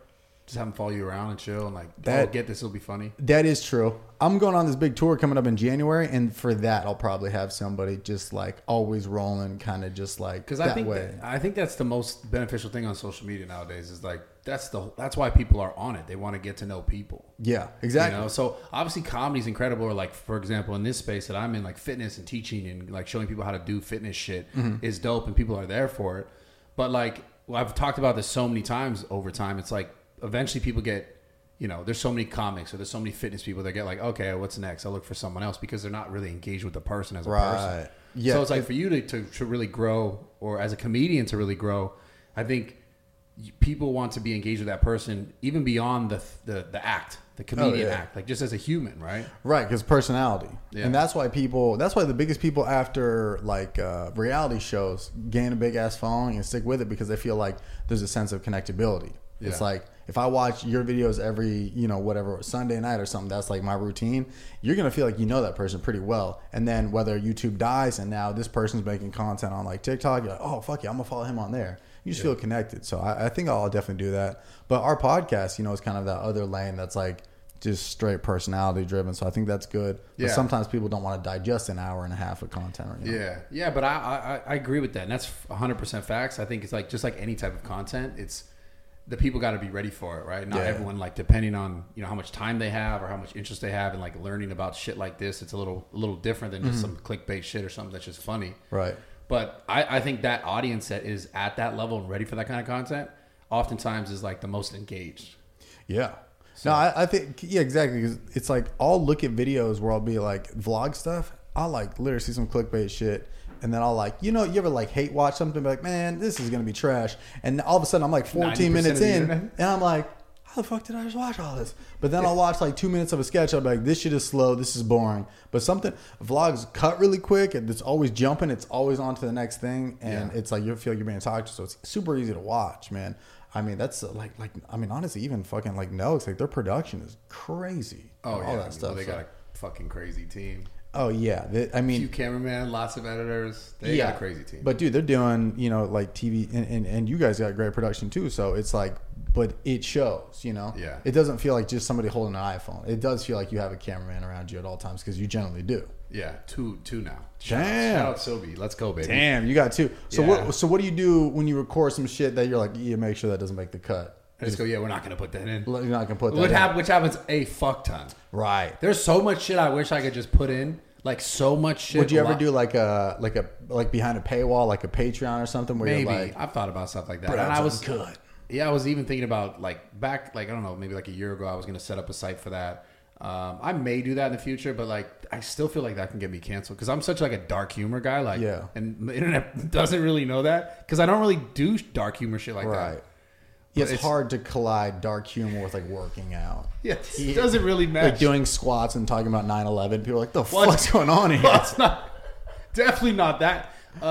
just have them follow you around and chill and like, That- get this, it'll be funny. That is true. I'm going on this big tour coming up in January, and for that, I'll probably have somebody just like always rolling, kind of just like Because that I way. think that's the most beneficial thing on social media nowadays is like that's why people are on it. They want to get to know people. Yeah, exactly. You know, so obviously comedy's incredible. Or like, for example, in this space that I'm in, like fitness and teaching and like showing people how to do fitness shit is dope, and people are there for it. But like, I've talked about this so many times over time. It's like eventually people get, you know, there's so many comics or there's so many fitness people that get like, okay, what's next? I'll look for someone else because they're not really engaged with the person as a person. Yeah. So it's like for you to really grow, or as a comedian to really grow, I think people want to be engaged with that person even beyond the act, the comedian act, like just as a human, right? Right, because personality. Yeah. And that's why the biggest people after like reality shows gain a big ass following and stick with it because they feel like there's a sense of connectability. Yeah. It's like if I watch your videos every, you know, whatever, Sunday night or something, that's like my routine, you're going to feel like you know that person pretty well. And then whether YouTube dies and now this person's making content on like TikTok, you're like, oh, fuck yeah, I'm going to follow him on there. You just feel connected. So I think I'll definitely do that. But our podcast, you know, is kind of that other lane that's like just straight personality driven. So I think that's good. But Yeah. sometimes people don't want to digest an hour and a half of content. Or, you know. Yeah, yeah, but I agree with that, and that's 100% facts. I think it's like just like any type of content, it's the people got to be ready for it, right? Not Yeah. everyone, like depending on, you know, how much time they have or how much interest they have in like learning about shit like this. It's a little different than just some clickbait shit or something that's just funny. Right. But I think that audience that is at that level and ready for that kind of content oftentimes is like the most engaged. Yeah. No, I think, yeah, exactly. Because it's like, I'll look at videos where I'll be like vlog stuff. I'll like literally see some clickbait shit. And then I'll like, you know, you ever like hate watch something, be like, man, this is going to be trash. And all of a sudden I'm like 14 minutes in and I'm like, how the fuck did I just watch all this? But then I'll watch like 2 minutes of a sketch. I'll be like, this shit is slow. This is boring. But vlogs cut really quick. And it's always jumping. It's always on to the next thing. And it's like, you feel like you're being talked to. So it's super easy to watch, man. I mean, that's I mean, honestly, even fucking like Nelix, like their production is crazy. Oh, all yeah. that stuff. Well, they got a fucking crazy team. Oh yeah, I mean, Few cameramen, lots of editors. They got a crazy team. But dude, they're doing, you know, like TV, and you guys got great production too. So it's like, but it shows, you know. Yeah. It doesn't feel like just somebody holding an iPhone. It does feel like you have a cameraman around you at all times because you generally do. Yeah, two now. Damn. Shout out Silby. Let's go, baby. Damn, you got two. So Yeah. what do you do when you record some shit that you're like, you make sure that doesn't make the cut? I just go, yeah, we're not gonna put that in. You're not gonna put that. in. Which happens a fuck ton. Right. There's so much shit I wish I could just put in. Like so much shit. Would you ever do like behind a paywall, like a Patreon or something where Maybe. you're like, I've thought about stuff like that. Bro, And I was cut. Yeah, I was even thinking about like back, like I don't know, maybe like a year ago, I was gonna set up a site for that. I may do that in the future, but like I still feel like that can get me canceled because I'm such like a dark humor guy. Like, Yeah. and the internet doesn't really know that because I don't really do dark humor shit like right. that. Yeah, But it's hard to collide dark humor with like working out. Yeah, it doesn't really matter. Like doing squats and talking about 9/11. People are like, the fuck's going on here? Well, it's not definitely not that.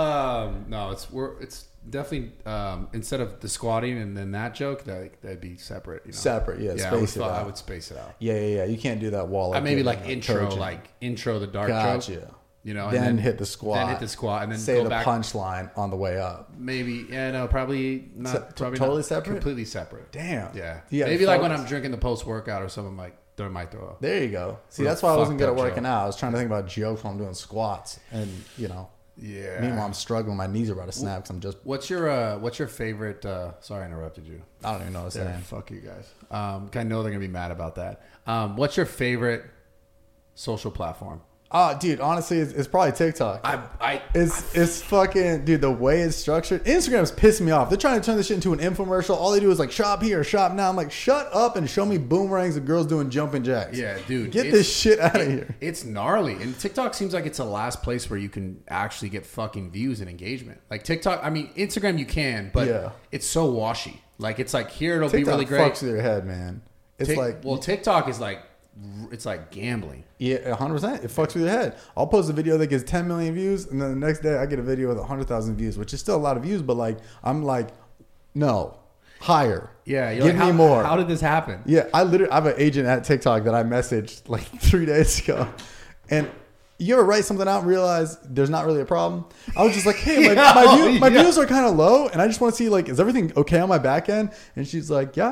No, it's definitely instead of the squatting and then that joke, that'd be separate. You know? Separate, yeah. Space it out. I would space it out. Yeah. You can't do that wall. I maybe you're, like intro, Trojan. intro the dark Gotcha. joke. You know, Then and hit the squat. Then hit the squat, and then say go the back. punchline on the way up. Maybe, yeah, no, probably not. Probably totally not. separate? Completely separate. Damn. Yeah. You Maybe gotta like when focus. I'm drinking the post workout or something, like I might throw up. There you go. See, Real that's why I wasn't good at fucked up working joke. out. I was trying to think about jokes while I'm doing squats, and you know. Yeah. Meanwhile, I'm struggling. My knees are about to snap because I'm just. What's your favorite? Sorry, I interrupted you. I don't even know what's Yeah, saying. fuck you guys. I know they're gonna be mad about that. What's your favorite social platform? Oh, dude, honestly, it's probably TikTok. I It's fucking, dude, the way it's structured. Instagram's pissing me off. They're trying to turn this shit into an infomercial. All they do is like shop here, shop now. I'm like, shut up and show me boomerangs of girls doing jumping jacks. yeah, dude. Get this shit out of here. It's gnarly. And TikTok seems like it's the last place where you can actually get fucking views and engagement. Like TikTok, I mean, Instagram you can, but Yeah. it's so washy. Like it's like here it'll TikTok be really great. fucks with your head, man. It's TikTok is like it's like gambling. Yeah, 100%. It fucks with your head. I'll post a video that gets 10 million views, and then the next day I get a video with 100,000 views, which is still a lot of views, but like, I'm like, no, higher. Yeah, you're give like, me more. How did this happen? Yeah, I have an agent at TikTok that I messaged like 3 days ago, and you ever write something out and realize there's not really a problem? I was just like, hey, my views are kind of low, and I just want to see like, is everything okay on my back end? And she's like, yeah,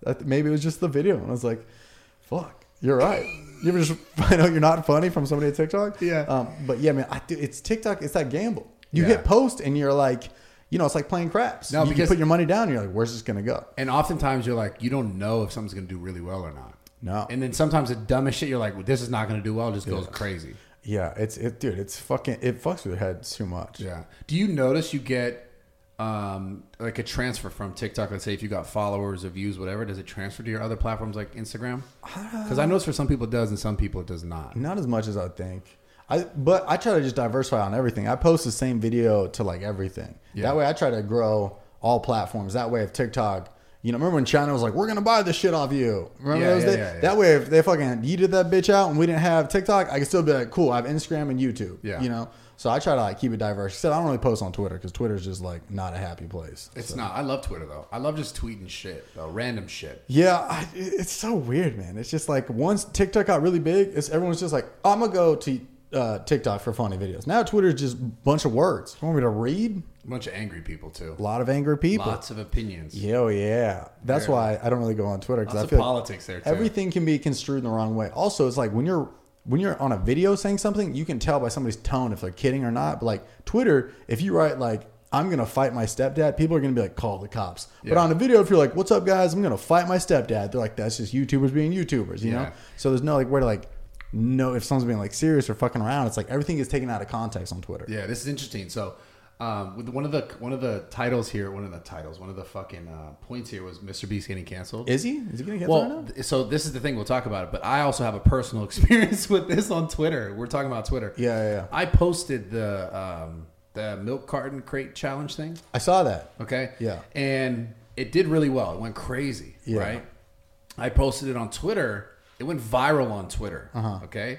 Maybe it was just the video. And I was like, fuck, you're right. You ever just find out you're not funny from somebody at TikTok? Yeah. But yeah, man, it's TikTok. It's that gamble. You Yeah. hit post and you're like, it's like playing craps. No, you because- put your money down and you're like, where's this going to go? And oftentimes you're like, you don't know if something's going to do really well or not. No. And then sometimes the dumbest shit, you're like, well, this is not going to do well. It just goes crazy. Yeah, dude, it's fucking, it fucks with your head too much. Yeah. Do you notice you get like a transfer from TikTok? Let's say if you got followers or views, whatever, does it transfer to your other platforms like Instagram? Because I notice for some people it does and some people it does not. Not as much as I think. But I try to just diversify on everything. I post the same video to like everything. Yeah. That way I try to grow all platforms. That way if TikTok, remember when China was like, we're going to buy this shit off you. Remember those days? Yeah. That way if they fucking yeeted that bitch out and we didn't have TikTok, I could still be like, cool, I have Instagram and YouTube. Yeah. So I try to like keep it diverse. Except I don't really post on Twitter because Twitter is just like not a happy place. It's not. I love Twitter though. I love just tweeting shit, though, random shit. Yeah, it's so weird, man. It's just like once TikTok got really big, everyone's just like, I'm going to go to TikTok for funny videos. Now Twitter's just a bunch of words. You want me to read? A bunch of angry people too. A lot of angry people. Lots of opinions. Yeah. That's why I don't really go on Twitter because I feel politics there too. everything can be construed in the wrong way. Also, it's like when you're on a video saying something, you can tell by somebody's tone if they're kidding or not. But like Twitter, if you write like, I'm going to fight my stepdad, people are going to be like, call the cops. Yeah. But on a video, if you're like, what's up guys? I'm going to fight my stepdad. They're like, that's just YouTubers being YouTubers, you know? So there's no like where to like know if someone's being like serious or fucking around. It's like everything is taken out of context on Twitter. Yeah, this is interesting. So with one of the titles here, one of the fucking points here was Mr. Beast getting canceled. Is he getting canceled right now? So this is the thing. We'll talk about it. But I also have a personal experience with this on Twitter. We're talking about Twitter. Yeah. I posted the milk carton crate challenge thing. I saw that. Okay. Yeah. And it did really well. It went crazy. Yeah. Right. I posted it on Twitter. It went viral on Twitter. Okay.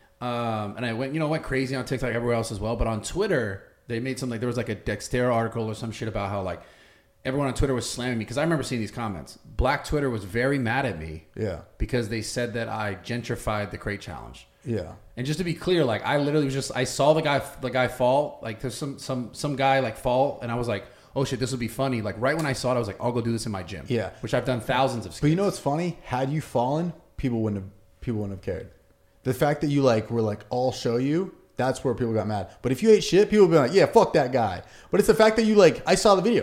And I went crazy on TikTok, everywhere else as well. But on Twitter, they made something like there was like a Dexterra article or some shit about how like everyone on Twitter was slamming me because I remember seeing these comments. Black Twitter was very mad at me. Yeah. Because they said that I gentrified the crate challenge. Yeah. And just to be clear, like I literally was I saw the guy fall. Like there's some guy like fall, and I was like, oh shit, this would be funny. Like right when I saw it, I was like, I'll go do this in my gym. Yeah. Which I've done thousands of skits. But you know what's funny? Had you fallen, people wouldn't have cared. The fact that you like were like, I'll show you, that's where people got mad. But if you ate shit, people would be like, yeah, fuck that guy. But it's the fact that you like, I saw the video.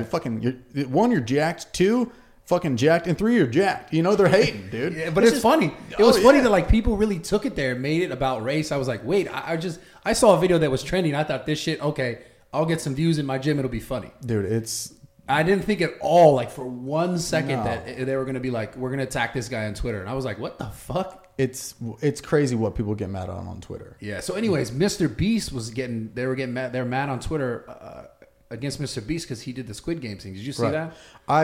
You're jacked. 2, fucking jacked. And 3, you're jacked. They're hating, dude. Yeah, but it's funny. It was funny that like people really took it there and made it about race. I was like, wait, I saw a video that was trending. I thought this shit, okay, I'll get some views in my gym. It'll be funny. Dude, I didn't think at all, like for 1 second, that they were going to be like, we're going to attack this guy on Twitter. And I was like, what the fuck? It's crazy what people get mad on Twitter. Yeah. So anyways, Mr. Beast they were getting mad. They're mad on Twitter against Mr. Beast because he did the Squid Game thing. Did you see that?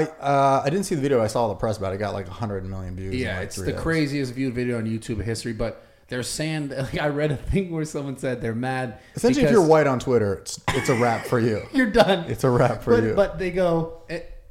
I didn't see the video. I saw the press about it. It got like 100 million views. Yeah. Like It's 3 the days. craziest viewed video in YouTube history, but they're saying, like, I read a thing where someone said they're mad. Essentially, if you're white on Twitter, it's a wrap for you. You're done. It's a wrap for you. But they go,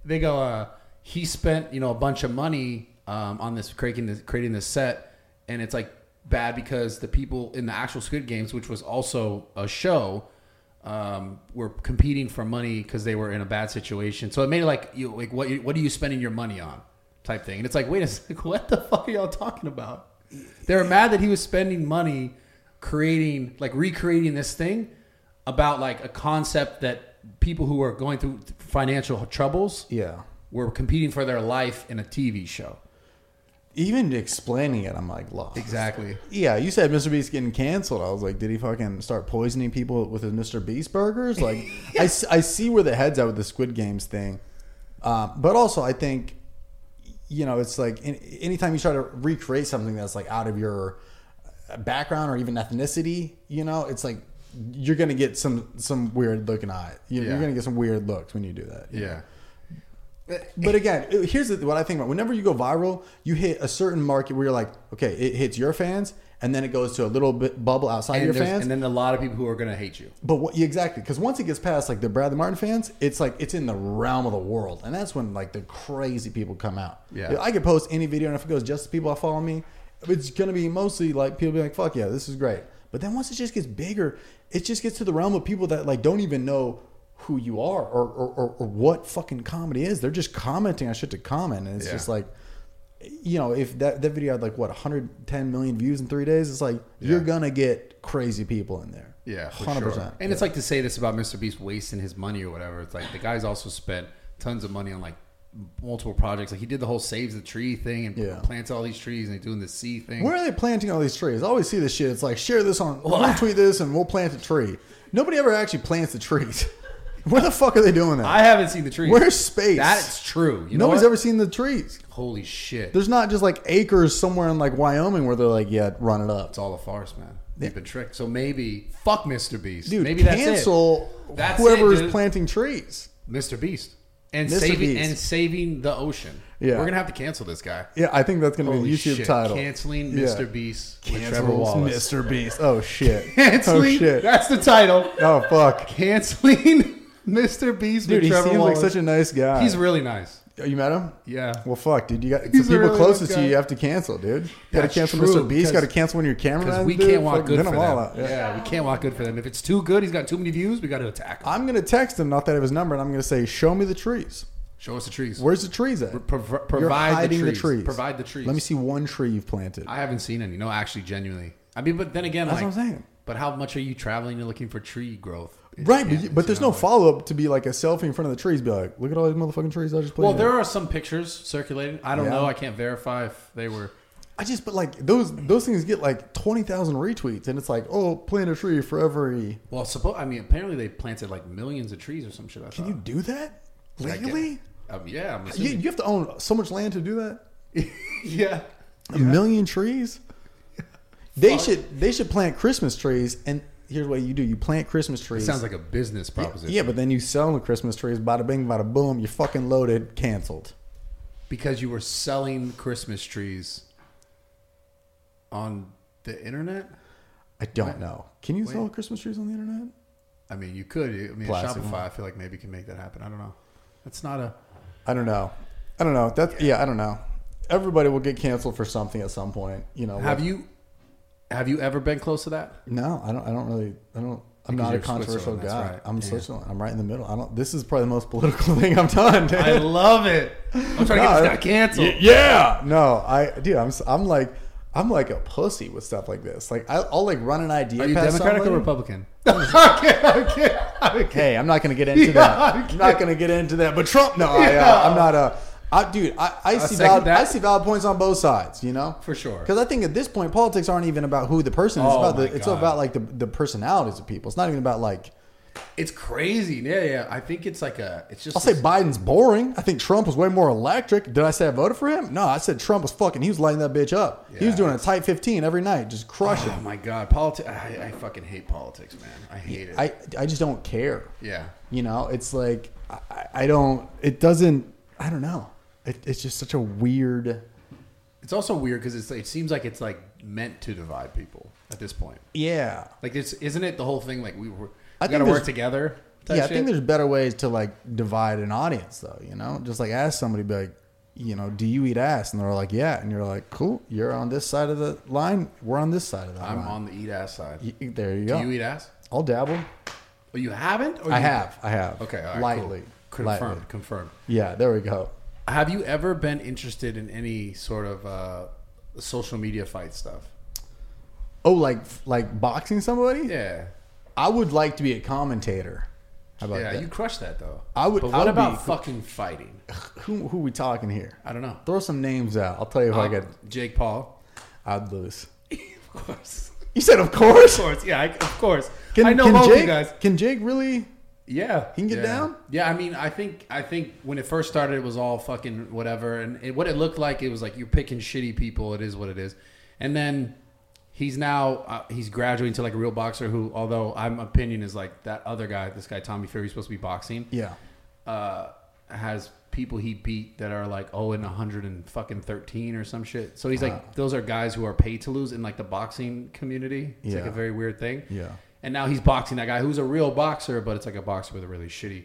he spent, a bunch of money on this creating this set, and it's like bad because the people in the actual Squid Games, which was also a show, were competing for money because they were in a bad situation. So it made it like what are you spending your money on type thing. And it's like, wait a second, what the fuck are y'all talking about? They were mad that he was spending money recreating this thing about like a concept that people who are going through financial troubles were competing for their life in a TV show. Even explaining it, I'm like lost. Exactly. Yeah, you said Mr. Beast getting canceled. I was like, did he fucking start poisoning people with his Mr. Beast burgers? Like, I see where the head's at with the Squid Games thing. But also, I think, it's like anytime you try to recreate something that's like out of your background or even ethnicity, it's like you're going to get some weird looking eye. You're going to get some weird looks when you do that. Yeah. But again, here's what I think about. Whenever you go viral, you hit a certain market where you're like, okay, it hits your fans, and then it goes to a little bit bubble outside your fans. And then a lot of people who are going to hate you. But exactly, because once it gets past like the Bradley Martin fans, it's like it's in the realm of the world, and that's when like the crazy people come out. Yeah. I could post any video, and if it goes just to people that follow me, it's gonna be mostly like people be like, "Fuck yeah, this is great." But then once it just gets bigger, it just gets to the realm of people that like don't even know who you are or what fucking comedy is. They're just commenting on shit to comment, and it's just like, you know, if that video had like what 110 million views in 3 days, it's like you're gonna get crazy people in there. Yeah, for 100%. sure. And it's like to say this about Mr. Beast wasting his money or whatever. It's like the guy's also spent tons of money on like multiple projects. Like he did the whole Saves the Tree thing and plants all these trees and he's doing the sea thing. Where are they planting all these trees? I always see this shit. It's like, share this on, we'll tweet this and we'll plant a tree. Nobody ever actually plants the trees. Where the fuck are they doing that? I haven't seen the trees. Where's space? That's true. Nobody's ever seen the trees. Holy shit. There's not just like acres somewhere in like Wyoming where they're like, yeah, run it up. It's all a farce, man. They've been tricked. So maybe, fuck Mr. Beast. Dude, maybe that's cancel whoever is planting trees. Mr. Beast. And Mr. saving Beast. and saving the ocean. Yeah. We're going to have to cancel this guy. Yeah, I think that's going to be a YouTube shit. title. Canceling Mr. Beast with Trevor Cancels Wallace. Mr. Beast. Oh, shit. Canceling. Oh, shit. That's the title. Oh, fuck. Canceling Mr. Beast Dude, with he Trevor seems Wallace. like such a nice guy. He's really nice. You met him? Yeah. Well, fuck, dude. You got He's the a people really closest nice to you. guy. You have to cancel, dude. You got to That's cancel true, Mr. Beast. Got to because- cancel one of your Because cameramen. we dude. can't want Fucking good get for them all them. out. Yeah, we can't want good for them. If it's too good, he's got too many views, we got to attack him. I'm gonna text him, not that I have his number, and I'm gonna say, "Show me the trees. Show us the trees. Where's the trees at? Provide You're hiding the the trees. Provide the trees. Let me see one tree you've planted." I haven't seen any. No, actually, genuinely. I mean, but then again, That's like, what I'm saying. But how much are you traveling and looking for tree growth? Right, Yeah, but there's no follow up to be like a selfie in front of the trees. Be like, "Look at all these motherfucking trees I just planted." Well, there are some pictures circulating. I don't Yeah. know. I can't verify if they were. but like those things get like 20,000 retweets, and it's like, "Oh, plant a tree for every." Well, apparently they planted like millions of trees or some shit. Can you do that legally? Yeah, I'm You assuming. have to own so much land to do that. Yeah. A million trees. They should plant Christmas trees, and here's what you do: you plant Christmas It trees. sounds like a business proposition. Yeah, but then you sell the Christmas trees. Bada bing, bada boom. You're fucking loaded. Canceled. Because you were selling Christmas trees on the internet? I don't know. Can you sell Christmas trees on the internet? I mean, you could. I mean, Plastic Shopify, one. I feel like maybe can make that happen. I don't know. That's not a... I don't know. I don't know. I don't know. Everybody will get canceled for something at some point. You know. Have you ever been close to that? No, I don't. I'm Because not a you're controversial Switzerland, that's guy. right. I'm Yeah. Switzerland. I'm right in the middle. This is probably the most political thing I've done. Dude. I love it. I'm trying to get this guy canceled. Yeah. No, I'm like a pussy with stuff like this. Like I'll like run an idea. Are you past Democratic or somebody. Republican? Okay. Hey, I'm not going to get into that. I'm not going to get into that. But Trump, no, I'm not a. I see second valid. that. I see valid points on both sides. You know, For sure. Because I think at this point, politics aren't even about who the person is. Oh, It's my God. about like the personalities of people. It's not even about like. It's crazy. Yeah. I think it's like it's just... I'll say Biden's boring. I think Trump was way more electric. Did I say I voted for him? No, I said Trump was fucking. He was lighting that bitch up. He was Yeah. doing a tight 15 every night, just crushing. Oh, my God. Politics... I fucking hate politics, man. I hate it. I just don't care. Yeah. You know, it's like I don't. It doesn't. I don't know. It's just such a weird. It's also weird because it seems like it's like meant to divide people at this point. Yeah. Like isn't it the whole thing like we I got think to work there's- together? type Yeah, I shit? think there's better ways to like divide an audience, though. You know, just like ask somebody, be like, you know, do you eat ass? And they're like, yeah, and you're like, cool. You're on this side of the line. We're on this side of the line. I'm on the eat ass side. There you Do go. you eat ass? I'll dabble. Oh, you haven't? Or I you- have. Okay, all right, lightly. cool. Lightly. Confirmed. Yeah, there we go. Have you ever been interested in any sort of social media fight stuff? Oh, like boxing somebody? Yeah. I would like to be a commentator. How about Yeah, that? you crushed that though. I would- But I what would be- about fucking fighting? Who we talking here? I don't know. Throw some names out. I'll tell you if I get. Jake Paul. I'd lose. Of course. You said of course. Of course. Yeah, of course. Can, I know can both Jake, you guys. Can Jake really? Yeah, He can get down? Yeah, I mean, I think when it first started, it was all fucking whatever, and what it looked like, it was like you're picking shitty people. It is what it is, and then he's now he's graduating to like a real boxer who, although I'm opinion is like that other guy, this guy Tommy Fury's supposed to be boxing. Yeah. Has people he beat that are like 113 or some shit. So he's like, those are guys who are paid to lose in like the boxing community. It's like Yeah. a very weird thing. Yeah. And now he's boxing that guy who's a real boxer, but it's like a boxer with a really shitty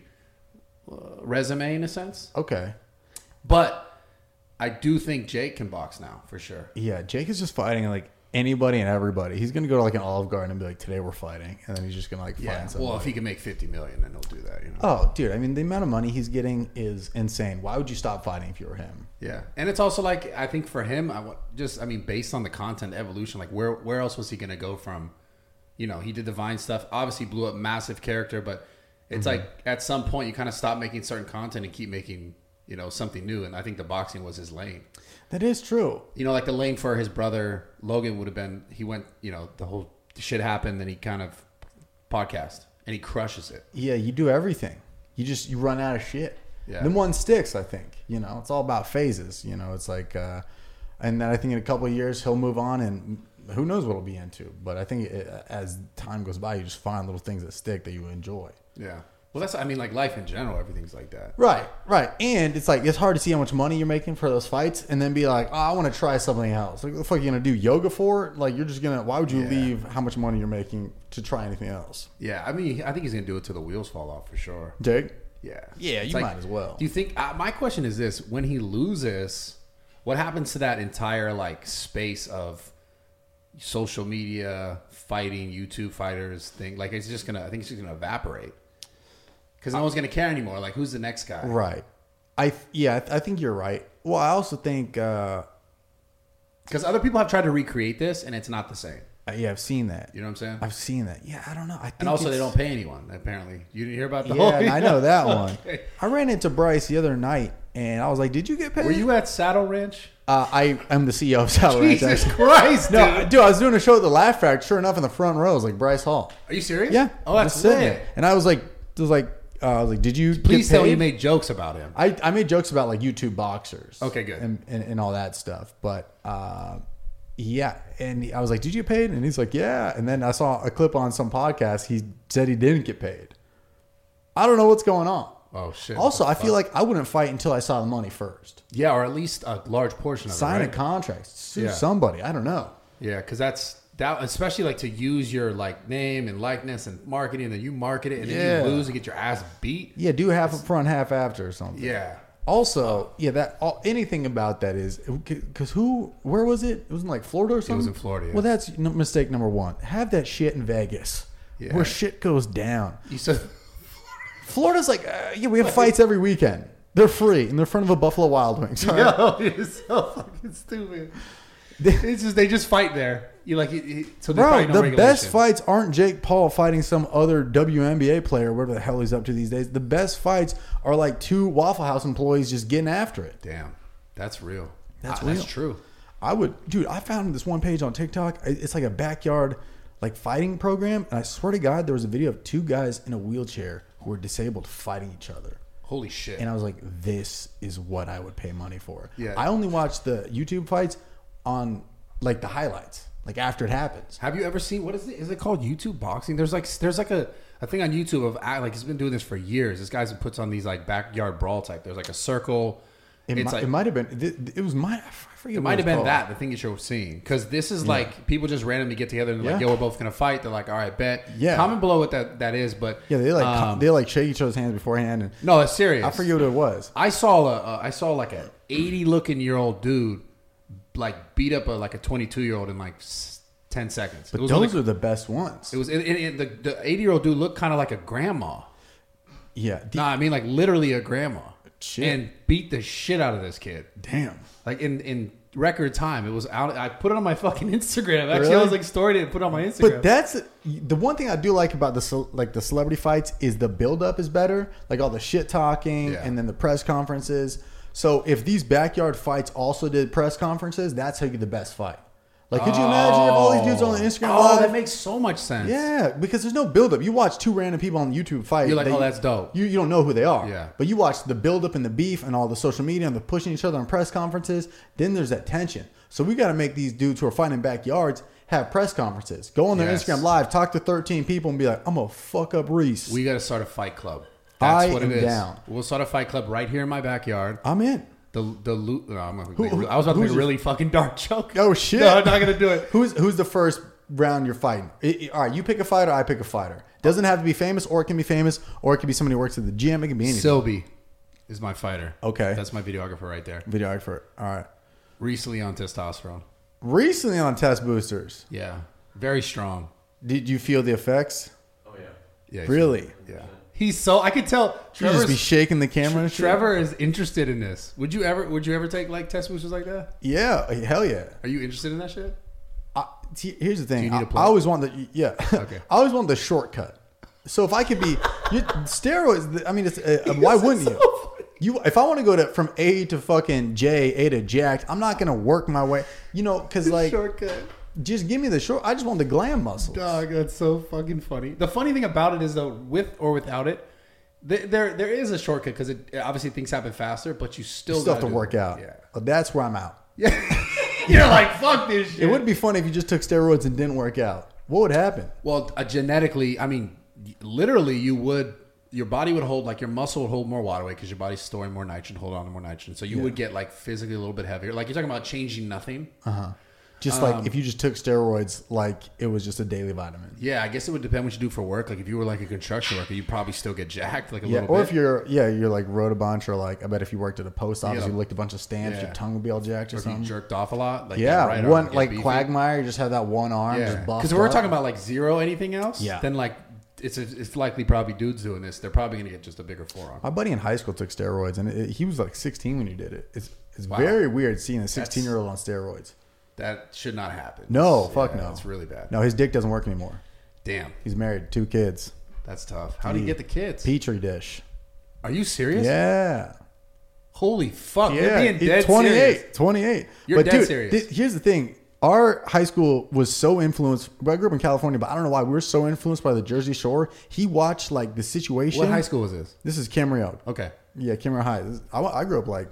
resume in a sense. Okay. But I do think Jake can box now for sure. Yeah, Jake is just fighting like anybody and everybody. He's gonna go to like an Olive Garden and be like, "Today we're fighting," and then he's just gonna like find somebody. Well, if he can make $50 million, then he'll do that. You know. Oh, dude! I mean, the amount of money he's getting is insane. Why would you stop fighting if you were him? Yeah, and it's also like I think for him, I mean, based on the content evolution, like where else was he gonna go from? You know, he did the Vine stuff. Obviously, blew up, massive character, but it's like at some point you kind of stop making certain content and keep making something new. And I think the boxing was his lane. That is true. You know, like the lane for his brother Logan would have been. He went, the whole shit happened, then he kind of podcast and he crushes it. Yeah, you do everything. You run out of shit. Yeah. Then one sticks. I think it's all about phases. It's like, and then I think in a couple of years he'll move on, and who knows what he'll be into. But I think as time goes by, you just find little things that stick that you enjoy. Yeah. Well, like life in general, everything's like that. Right. And it's like, it's hard to see how much money you're making for those fights and then be like, oh, I want to try something else. Like, what the fuck are you going to do yoga for? Like, you're just going to, why would you leave how much money you're making to try anything else? Yeah. I mean, I think he's going to do it till the wheels fall off for sure. Jake? Yeah. Yeah, It's you might as well. Do you think, my question is this, when he loses, what happens to that entire like space of social media, fighting, YouTube fighters thing? Like, I think it's just going to evaporate. Because no one's going to care anymore. Like, who's the next guy? Right. I think you're right. Well, I also think... Because other people have tried to recreate this, and it's not the same. I've seen that. You know what I'm saying? I've seen that. Yeah, I don't know. I think and also, they don't pay anyone, apparently. You didn't hear about the Yeah, whole... I know that one. Okay. I ran into Bryce the other night, and I was like, did you get paid? Were you at Saddle Ranch? I am the CEO of Saddle Ranch. Jesus actually. Christ, dude. No, dude, I was doing a show at the Laugh Factory. Sure enough, in the front row, it was like Bryce Hall. Are you serious? Yeah. Oh, that's Just sitting lit. there. And I was like, did you Please get tell paid? you made jokes about him. I made jokes about like YouTube boxers. Okay, good. And all that stuff. But yeah. And I was like, did you get paid? And he's like, yeah. And then I saw a clip on some podcast. He said he didn't get paid. I don't know what's going on. Oh, shit. Also, I feel like I wouldn't fight until I saw the money first. Yeah, or at least a large portion of Sign it, a right? contract. Sue Yeah. somebody. I don't know. Yeah, because that, especially like to use your like name and likeness and marketing, and then you market it and Yeah. then you lose and get your ass beat. Yeah, do half up front, half after or something. Yeah. Also, anything about that is because where was it? It was in like Florida or something. was in Florida, yeah. Well, that's mistake number one. Have that shit in Vegas, Yeah. where shit goes down. You said Florida's like, we have fights every weekend. They're free and they're in front of a Buffalo Wild Wings. All right? no, you're so fucking stupid. They just fight there. You like so there's Bro, probably no the regulation. best fights aren't Jake Paul fighting some other WNBA player, whatever the hell he's up to these days. The best fights are like two Waffle House employees just getting after it. Damn, that's real. That's That's real. true. I found this one page on TikTok. It's like a backyard like fighting program, and I swear to God, there was a video of two guys in a wheelchair who were disabled fighting each other. Holy shit. And I was like, this is what I would pay money for. Yeah. I only watch the YouTube fights on like the highlights, like after it happens. Have you ever seen what is it? Is it called YouTube boxing? There's like a thing on YouTube of like he's been doing this for years. This guy puts on these like backyard brawl type. There's like a circle. It might have been. It was my. I forget. It might have been that the thing that you're seeing because this is like people just randomly get together and they're like, Yeah. "Yo, we're both gonna fight." They're like, "All right, bet." Yeah. Comment below what that is, but Yeah, they like shake each other's hands beforehand, and no, it's serious. I forget what it was. I saw like a 80-looking-year-old dude like beat up a 22-year-old in like 10 seconds. But it was those are the best ones. It was the 80-year-old dude looked kind of like a grandma. Yeah. No, I mean like literally a grandma. Shit. And beat the shit out of this kid. Damn. Like in record time. It was out. I put it on my fucking Instagram. Actually, Really? I was like storied it and put it on my Instagram. But that's the one thing I do like about the celebrity fights is the build up is better. Like all the shit talking Yeah. and then the press conferences. So if these backyard fights also did press conferences, that's how you get the best fight. Like, could you imagine if all these dudes on the Instagram live? that makes so much sense. Yeah, because there's no buildup. You watch two random people on YouTube fight. You're like, oh, that's dope. You don't know who they are. Yeah. But you watch the buildup and the beef and all the social media and the pushing each other on press conferences. Then there's that tension. So we got to make these dudes who are fighting in backyards have press conferences. Go on their Yes. Instagram live, talk to 13 people and be like, I'm going to fuck up Reese. We got to start a fight club. That's I what it am is. down. We'll start a fight club right here in my backyard. I'm in. No, I'm not Who- gonna I was about to make who's a really fucking dark joke. Oh, shit. No, I'm not going to do it. Who's the first round you're fighting? All right, you pick a fighter, I pick a fighter. Doesn't have to be famous, or it can be famous, or it can be somebody who works at the gym. It can be anything. Silby is my fighter. Okay. That's my videographer right there. Videographer. All right. Recently on testosterone. recently on test boosters. Yeah, very strong. Did you feel the effects? Oh yeah. Yeah, Really? Yeah, he's so. I could tell. You just be Trevor's, shaking the camera and shit? Trevor is interested in this. Would you ever take like test boosters like that? Yeah, hell yeah. Are you interested in that shit? See, here's the thing. Do you need a I plug? always want the Okay. I always want the shortcut. So if I could be steroids, I mean, it's why wouldn't you? If I want to go from A to fucking J, A to jacked, I'm not gonna work my way. You know, because like Shortcut. just give me the short. I just want the glam muscles. Dog, that's so fucking funny. The funny thing about it is though, with or without it, there is a shortcut because it obviously things happen faster, but you still You still have to gotta work do it. out. Yeah, But that's where I'm out. yeah. You're like fuck this shit. It would be funny if you just took steroids and didn't work out. What would happen? Well, genetically, I mean, literally, your body would hold, like your muscle would hold more water weight because your body's storing more nitrogen, hold on to more nitrogen. So you would get like physically a little bit heavier. Like you're talking about changing nothing. Just like if you just took steroids, like it was just a daily vitamin. Yeah, I guess it would depend what you do for work. Like if you were like a construction worker, you'd probably still get jacked like a Yeah, little or bit. if you're like rode a bunch, or like I bet if you worked at a post office, Yeah. you licked a bunch of stamps, Yeah. your tongue would be all jacked or Or if you something. jerked off a lot. Like Yeah, that right arm one would get like beefy. Quagmire, you just have that one arm Yeah, just buffed because we're up. talking about like zero anything else. Yeah. Then like it's likely probably dudes doing this. They're probably gonna get just a bigger forearm. My buddy in high school took steroids, and he was like 16 when he did it. It's Wow. very weird seeing a 16-year-old on steroids. That should not happen. No, It's- fuck yeah, no. It's really bad. No, his dick doesn't work anymore. Damn, He's married, 2 kids, that's tough. How do you get the kids? petri dish. Are you serious? Yeah. Holy fuck! Yeah, You're being he's dead 28, serious. 28. You're but dead dude, serious. Here's the thing. Our high school was so influenced. I grew up in California, but I don't know why we were so influenced by the Jersey Shore. He watched like the situation. What high school was this? This is Camarillo. Okay. Yeah, Camarillo High. I grew up like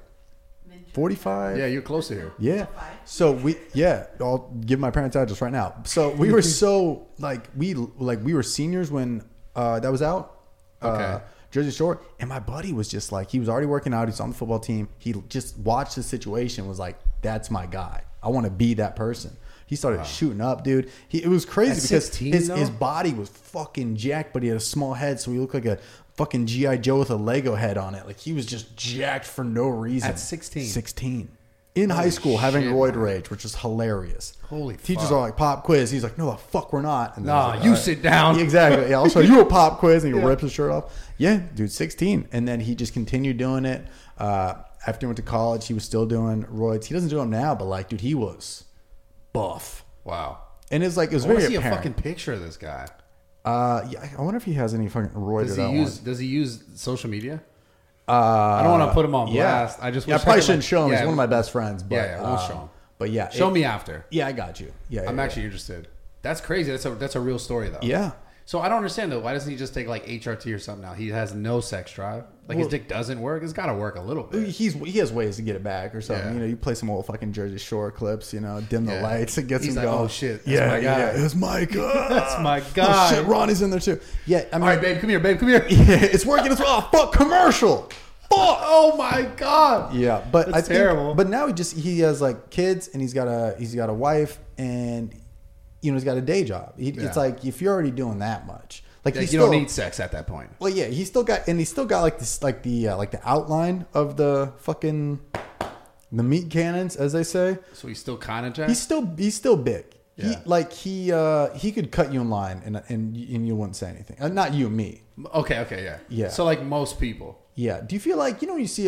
45. Yeah, you're close to here. Yeah. So I'll give my parents' address right now. So we were so we were seniors when that was out. Okay. Jersey Shore, and my buddy was just like, he was already working out. He's on the football team. He just watched the situation, was like, that's my guy. I want to be that person. He started shooting up, dude. It was crazy At because 16 his though? body was fucking jacked, but he had a small head, so he looked like a fucking G.I. Joe with a Lego head on it. Like he was just jacked for no reason. At 16? 16. In high school, having shit, roid man. rage, which is hilarious. Holy Teachers fuck. are like, pop quiz. He's like, no, the fuck we're not. And then Nah, he's like, you "All right." sit down. Yeah, exactly. Yeah, I'll show you a pop quiz, and he rips his shirt off. Yeah, dude, 16. And then he just continued doing it. After he went to college, he was still doing roids. He doesn't do them now, but like, dude, he was buff. Wow. And it's like, it was I want very to see apparent. a fucking picture of this guy. Yeah, I wonder if he has any fucking roided out ones. Does he use social media? I don't want to put him on blast. I just yeah, I wish probably could, shouldn't like- show him. Yeah, He's one of my best friends. But, yeah, we'll show him. But yeah, Show me after. Yeah, I got you. Yeah, I'm yeah, actually interested. That's crazy. That's a real story though. Yeah. So I don't understand though. Why doesn't he just take like HRT or something now? He has no sex drive. Like his dick doesn't work. It's got to work a little bit. He has ways to get it back or something. Yeah. You know, you play some old fucking Jersey Shore clips. You know, dim the Yeah. lights and gets He's him like, going. oh, shit, that's yeah, my guy. yeah, it's Micah. That's my Oh guy. shit, Ronnie's in there too. Yeah, I mean, All right, babe, come here, babe, come here. yeah, it's working as well. Fuck commercial. Fuck. Oh my god. Yeah, but That's I think, terrible. But now he has like kids, and he's got a wife, and you know he's got a day job. Yeah. It's like if you're already doing that much, like Like, he's you still, don't need sex at that point. Well, yeah, he's still got like this, like the outline of the fucking the meat cannons, as they say. So he's still kind of jacked. He's still big. Yeah. He could cut you in line and you wouldn't say anything. Not you, me. Okay, yeah. Yeah. So like most people. Yeah. Do you feel like when you see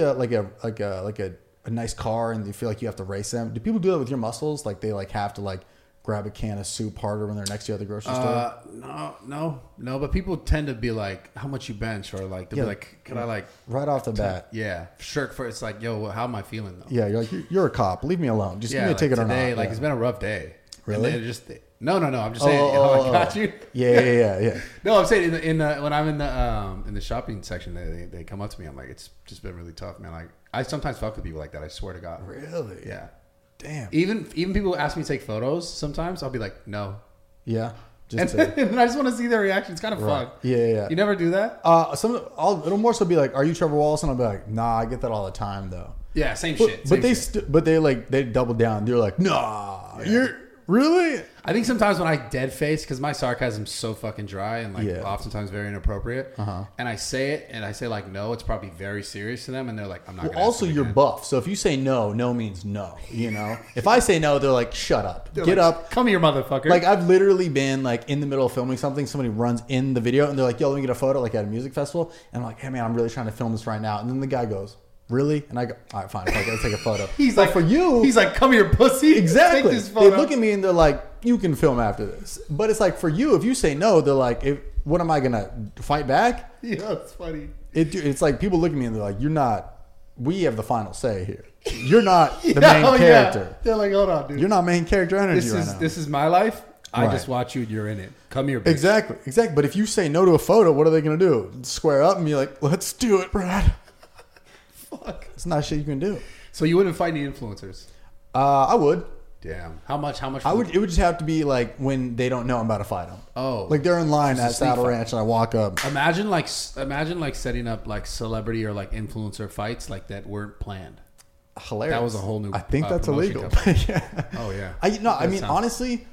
a nice car and you feel like you have to race them? Do people do that with your muscles? Like they like have to like grab a can of soup harder when they're next to you at the grocery store? No. But people tend to be like, "How much you bench?" Or like, they'll Yeah. be like, "Can I like?" Right off the bat. Yeah, shirk for it's like, "Yo, how am I feeling though?" Yeah, you're like you're a cop. Leave me alone. Just give me a like ticket or today, not. like Yeah. it's been a rough day. Really? And then it just no. I'm just saying. I got you. Yeah. No, I'm saying in the when I'm in the shopping section, they come up to me. I'm like, it's just been really tough, man. Like I sometimes fuck with people like that. I swear to God. Really? Yeah. Damn. Even people ask me to take photos. Sometimes I'll be like, no. Yeah. And Just to, then I just want to see their reaction. It's kind of fun. Yeah. You never do that? It'll more so be like, "Are you Trevor Wallace?" And I'll be like, "Nah, I get that all the time though." Yeah, same But, shit. but same shit. they double down. They're like, "Nah, Really? I think sometimes when I dead face, because my sarcasm's so fucking dry and like oftentimes very inappropriate, and I say it and I say like no, it's probably very serious to them, and they're like, I'm not. Well, also, you're buff, so if you say no, no means no. You know, if I say no, they're like, shut up, get up, come here, motherfucker. Like I've literally been like in the middle of filming something, somebody runs in the video, and they're like, yo, let me get a photo, like at a music festival, and I'm like, hey man, I'm really trying to film this right now, and then the guy goes, really? And I go, all right, fine, I gotta take a photo. He's like, for you, he's like, come here, pussy. Exactly. Take this photo. They look at me and they're like, you can film after this. But it's like for you, if you say no, they're like, what am I gonna fight back? Yeah, it's funny. It's like people look at me and they're like, you're not. We have the final say here. You're not the main character. Yeah. They're like, hold on, dude. You're not main character energy right now. This is my life. I just watch you and you're in it. Come here, bitch. Exactly. But if you say no to a photo, what are they gonna do? Square up and be like, let's do it, Brad. Fuck. It's not shit you can do. So you wouldn't fight any influencers? I would. Damn. How much? I would. It would just have to be like when they don't know I'm about to fight them. Oh, like they're in line at Saddle Ranch and I walk up. Imagine like setting up like celebrity or like influencer fights like that weren't planned. Hilarious. That was a whole new. I think that's illegal. Yeah. Oh yeah. I mean, honestly,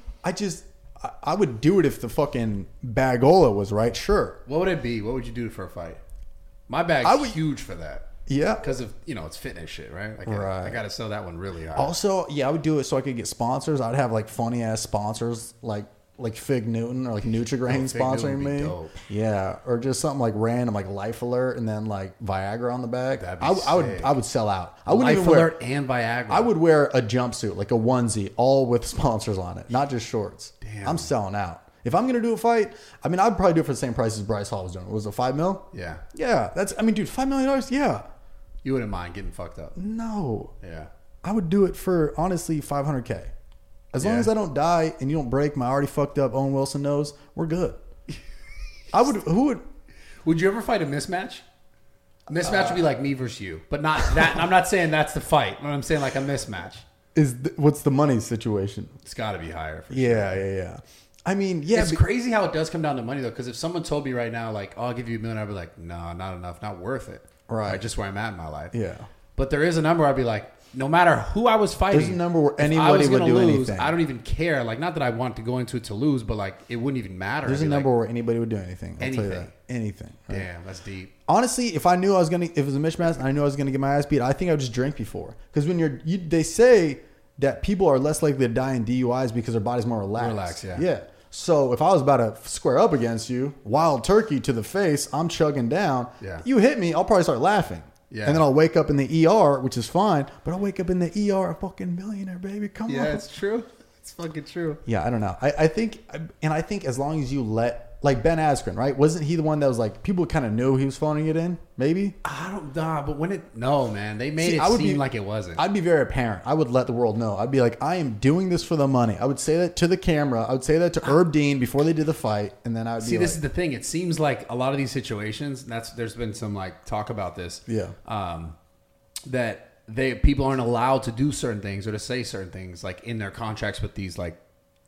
I would do it if the fucking Bagola was right. Sure. What would it be? What would you do for a fight? My bag's huge for that. Yeah, because of it's fitness shit, right? Like right. I got to sell that one really hard. Also, yeah, I would do it so I could get sponsors. I'd have like funny ass sponsors, like Fig Newton or like Nutri-Grain sponsoring me. Dope. Yeah, or just something like random, like Life Alert, and then like Viagra on the back. That'd be I would sell out. I wouldn't Life even Alert wear, and Viagra. I would wear a jumpsuit, like a onesie, all with sponsors on it, not just shorts. Damn. I'm selling out. If I'm gonna do a fight, I mean, I'd probably do it for the same price as Bryce Hall was doing. Was it $5 million? Yeah. Yeah, that's. I mean, dude, $5 million. Yeah. You wouldn't mind getting fucked up? No. Yeah. I would do it for honestly $500K. As long as I don't die and you don't break my already fucked up Owen Wilson nose, we're good. I would. Who would? Would you ever fight a mismatch? A mismatch would be like me versus you, but not that. I'm not saying that's the fight. I'm saying like a mismatch. What's the money situation? It's got to be higher. For Yeah. I mean, yeah. It's crazy how it does come down to money though. Because if someone told me right now, like, "Oh, I'll give you $1 million," I'd be like, "No, not enough, not worth it." Right. Just where I'm at in my life. Yeah. But there is a number I'd be like, no matter who I was fighting, there's a number where anybody would do anything. I don't even care. Like, not that I want to go into it to lose, but like, it wouldn't even matter. There's a number where anybody would do anything. I'll tell you that. Anything. Right? Damn, that's deep. Honestly, if I knew I was gonna, if it was a mismatch, and I knew I was gonna get my ass beat, I think I would just drink before. Because when they say that people are less likely to die in DUIs because their body's more relaxed. Yeah. So if I was about to square up against you, wild turkey to the face, I'm chugging down. Yeah. You hit me, I'll probably start laughing. Yeah. And then I'll wake up in the ER, which is fine. But I'll wake up in the ER a fucking millionaire, baby. Come on. Yeah, it's true. It's fucking true. Yeah, I don't know. I think as long as you like Ben Askren, right? Wasn't he the one that was like, people kind of knew he was phoning it in? Maybe? I don't know, but no, man. They made it seem like it wasn't. I'd be very apparent. I would let the world know. I'd be like, I am doing this for the money. I would say that to the camera. I would say that to Herb Dean before they did the fight. And then I would this is the thing. It seems like a lot of these situations, there's been some like talk about this. Yeah. That people aren't allowed to do certain things or to say certain things like in their contracts with these like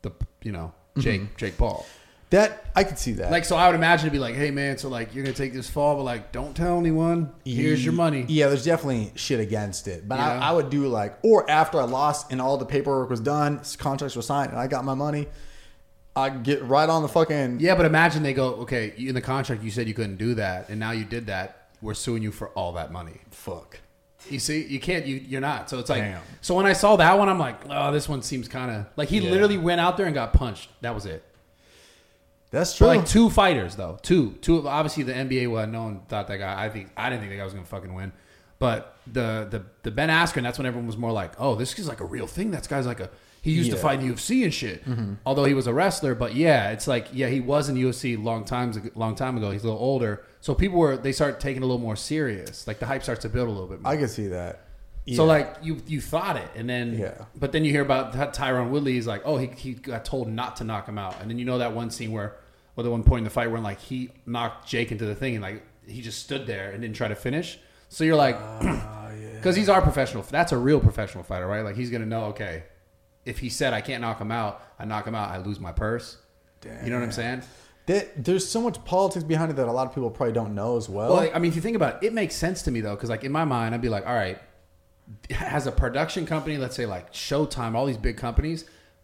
Jake Paul. That I could see that. Like, so I would imagine it'd be like, hey man, so like you're gonna take this fall, but like don't tell anyone. Here's your money. Yeah, there's definitely shit against it. But I would do like, or after I lost and all the paperwork was done, contracts were signed, and I got my money, I'd get right on the fucking. Yeah, but imagine they go, okay, in the contract you said you couldn't do that, and now you did that. We're suing you for all that money. Fuck. You see, you can't. You're not. So it's like. Damn. So when I saw that one, I'm like, oh, this one seems kind of like he literally went out there and got punched. That was it. That's true. But like two fighters though, two. Obviously, the NBA, well, no one thought that guy. I didn't think that guy was gonna fucking win. But the Ben Askren, that's when everyone was more like, oh, this is like a real thing. That guy's like he used to fight in the UFC and shit. Mm-hmm. Although he was a wrestler, but yeah, it's like he was in the UFC long time ago. He's a little older, so they start taking it a little more serious. Like the hype starts to build a little bit more. I can see that. Yeah. So like you thought it, and then but then you hear about Tyron Woodley. He's like, oh, he got told not to knock him out, and then you know that one scene where the one point in the fight where like he knocked Jake into the thing and like he just stood there and didn't try to finish. So you're like, because he's our professional. That's a real professional fighter, right? Like he's gonna know, okay, if he said I can't knock him out, I knock him out, I lose my purse. Damn. You know what I'm saying? There's so much politics behind it that a lot of people probably don't know as well. Well, like, I mean, if you think about it, it makes sense to me though, because like in my mind, I'd be like, all right, as a production company, let's say like Showtime, all these big companies,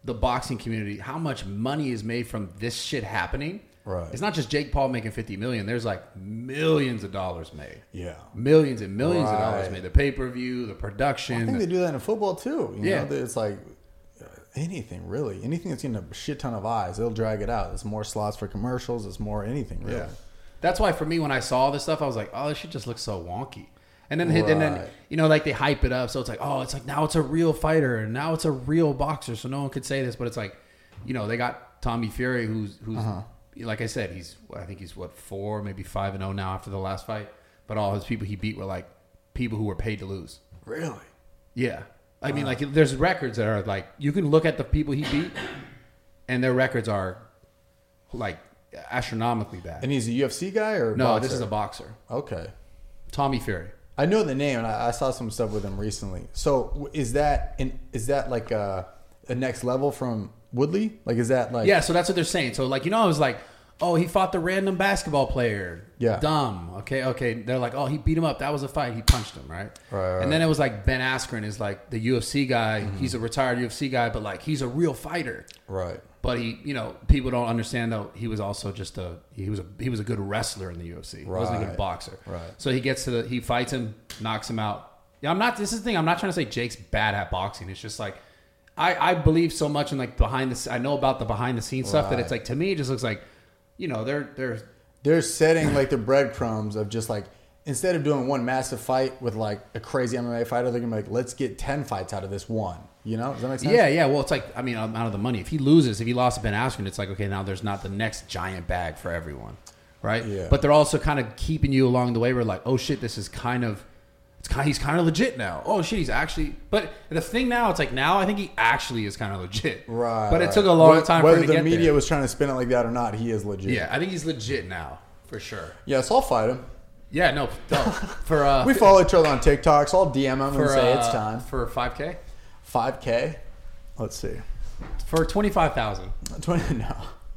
the boxing community, how much money is made from this shit happening. Right. It's not just Jake Paul making $50 million. There's like millions of dollars made. Yeah. Millions and millions of dollars Right. made. The pay-per-view, the production. I think they do that in football too. You Yeah. know, it's like anything really. Anything that's getting a shit ton of eyes, they'll drag it out. It's more slots for commercials. It's more anything really. Yeah. That's why for me, when I saw this stuff, I was like, oh, this shit just looks so wonky. And then, Right. you know, like they hype it up. So it's like, oh, it's like now it's a real fighter and now it's a real boxer. So no one could say this, but it's like, you know, they got Tommy Fury, who's like I said, I think he's what, 4, maybe 5-0 now after the last fight. But all his people he beat were like people who were paid to lose. Really? Yeah. I mean, like there's records that are like, you can look at the people he beat and their records are like astronomically bad. And he's a UFC guy or No, boxer? this is a boxer. Okay. Tommy Fury. I know the name, and I saw some stuff with him recently. So is that like a next level from Woodley? Like, is that like? Yeah, so that's what they're saying. So like, you know, I was like, oh, he fought the random basketball player. Yeah. Dumb. Okay. They're like, oh, he beat him up. That was a fight. He punched him, right? Right. And then it was like Ben Askren is like the UFC guy. Mm-hmm. He's a retired UFC guy, but like he's a real fighter. Right. But he, you know, people don't understand though. He was also just he was a good wrestler in the UFC. He wasn't a Right. good boxer. Right. So he fights him, knocks him out. Yeah, this is the thing. I'm not trying to say Jake's bad at boxing. It's just like, I believe so much in like I know about the behind the scenes stuff that it's like, to me, it just looks like, you know, They're setting like the breadcrumbs of just like, instead of doing one massive fight with like a crazy MMA fighter, they're gonna be like, let's get 10 fights out of this one. You know, does that make sense? Yeah. Well, it's like, I mean, out of the money. If he lost to Ben Askren, it's like, okay, now there's not the next giant bag for everyone, right? Yeah. But they're also kind of keeping you along the way. We're like, oh shit, this is he's kind of legit now. Oh shit, he's actually. But the thing now, it's like now I think he actually is kind of legit. Right. But it took a long time for whether him to the get media there. was trying to spin it like that or not, he is legit. Yeah, I think he's legit now for sure. Yeah, so I'll fight him. Yeah, no. For We follow each other on TikTok, so I'll DM him and for say it's time. for 5K 5K. Let's see. for 25,000. 20. No,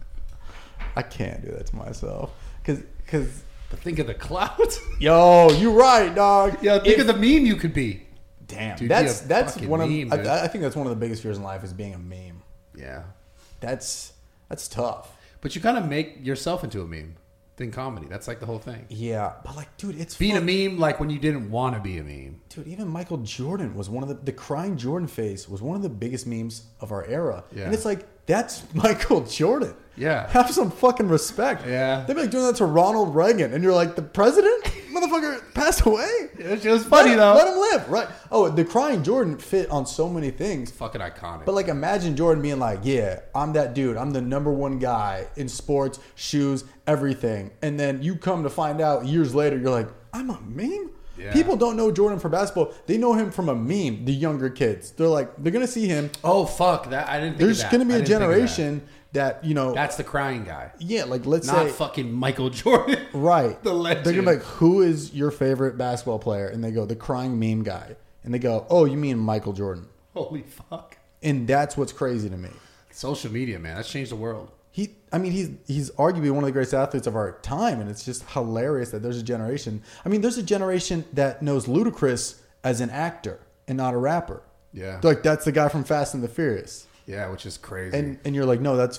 I can't do that to myself. Cause But think of the clout. yo, you right, dog. Yeah, think of the meme you could be. Damn, Dude, that's be a fucking one of. meme, dude. I think that's one of the biggest fears in life is being a meme. Yeah, That's tough. but you kind of make yourself into a meme. In comedy, that's like the whole thing. Yeah, but like, dude, it's Being fun. a meme, like when you didn't want to be a meme. Dude, even Michael Jordan was one of the crying Jordan face was one of the biggest memes of our era. Yeah. And it's like, that's Michael Jordan. Yeah. Have some fucking respect. Yeah. They'd be like doing that to Ronald Reagan. And you're like, the president? Motherfucker passed away. It was funny though. Let him live. Right. Oh, the crying Jordan fit on so many things. Fucking iconic. But like, imagine Jordan being like, yeah, I'm that dude. I'm the number one guy in sports, shoes, everything. And then you come to find out years later, you're like, I'm a meme? Yeah. People don't know Jordan for basketball. They know him from a meme, the younger kids. They're like, they're going to see him. oh fuck that! I didn't. Think There's of that. going to be I a didn't think of that. generation that, you know, That's the crying guy, yeah, like let's not say, fucking Michael Jordan. right. the legend. They're going to be like, who is your favorite basketball player? And they go, the crying meme guy. And they go, oh, you mean Michael Jordan. Holy fuck! And that's what's crazy to me. Social media, man, that's changed the world. He's arguably one of the greatest athletes of our time, and it's just hilarious that there's a generation. I mean, there's a generation that knows Ludacris as an actor and not a rapper. Yeah. They're like, that's the guy from Fast and the Furious, Yeah, which is crazy. and you're like, no, that's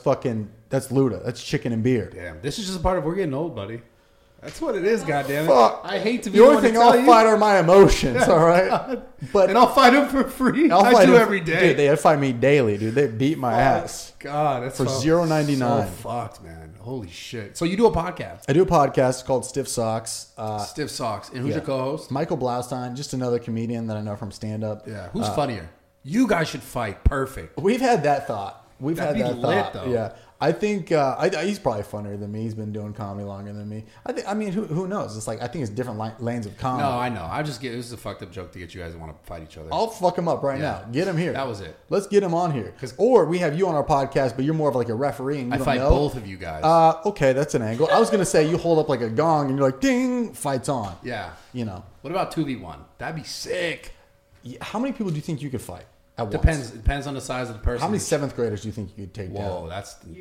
Luda, that's chicken and beer. Damn, this is just a part of we're getting old, buddy. That's what it is. Goddamn it! Fuck. I hate to be The the only one to thing tell I'll you. fight are my emotions. All right, but And I'll fight him for free. I'll I fight do him- every day. Dude, they fight me daily, dude. They beat my ass. God, that's For so- $0.99. So fucked, man. Holy shit. So you do a podcast, I do a podcast called Stiff Socks. Stiff Socks, and who's Yeah. your co-host? Michael Blaustein, just another comedian that I know from stand up. Yeah. Who's funnier? You guys should fight. Perfect. We've had that thought. That'd be that lit, thought. though. Yeah, I think he's probably funnier than me. He's been doing comedy longer than me. I mean, who knows? It's like I think it's different lanes of comedy. No, I know. I just get this is a fucked up joke to get you guys to want to fight each other. I'll fuck him up right Yeah. now. Get him here. That was it. Let's get him on here. Or we have you on our podcast, but you're more of like a referee. And you I don't fight know. both of you guys. Okay, that's an angle. I was gonna say you hold up like a gong and you're like, ding, fights on. yeah. You know, What about 2v1? That'd be sick. how many people do you think you could fight at once? Depends. It depends on the size of the person. How many seventh graders do you think you could take Whoa, down?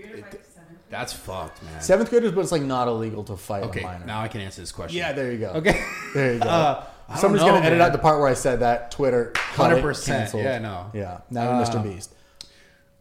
that's fucked, man. Seventh graders, but it's like not illegal to fight a Okay, minor. now I can answer this question. Yeah, there you go. Okay. There you go. I don't Somebody's know, gonna edit man. out the part where I said that. Twitter, cut it, 100%. canceled. Yeah, no. Yeah, now you're Mr. Beast.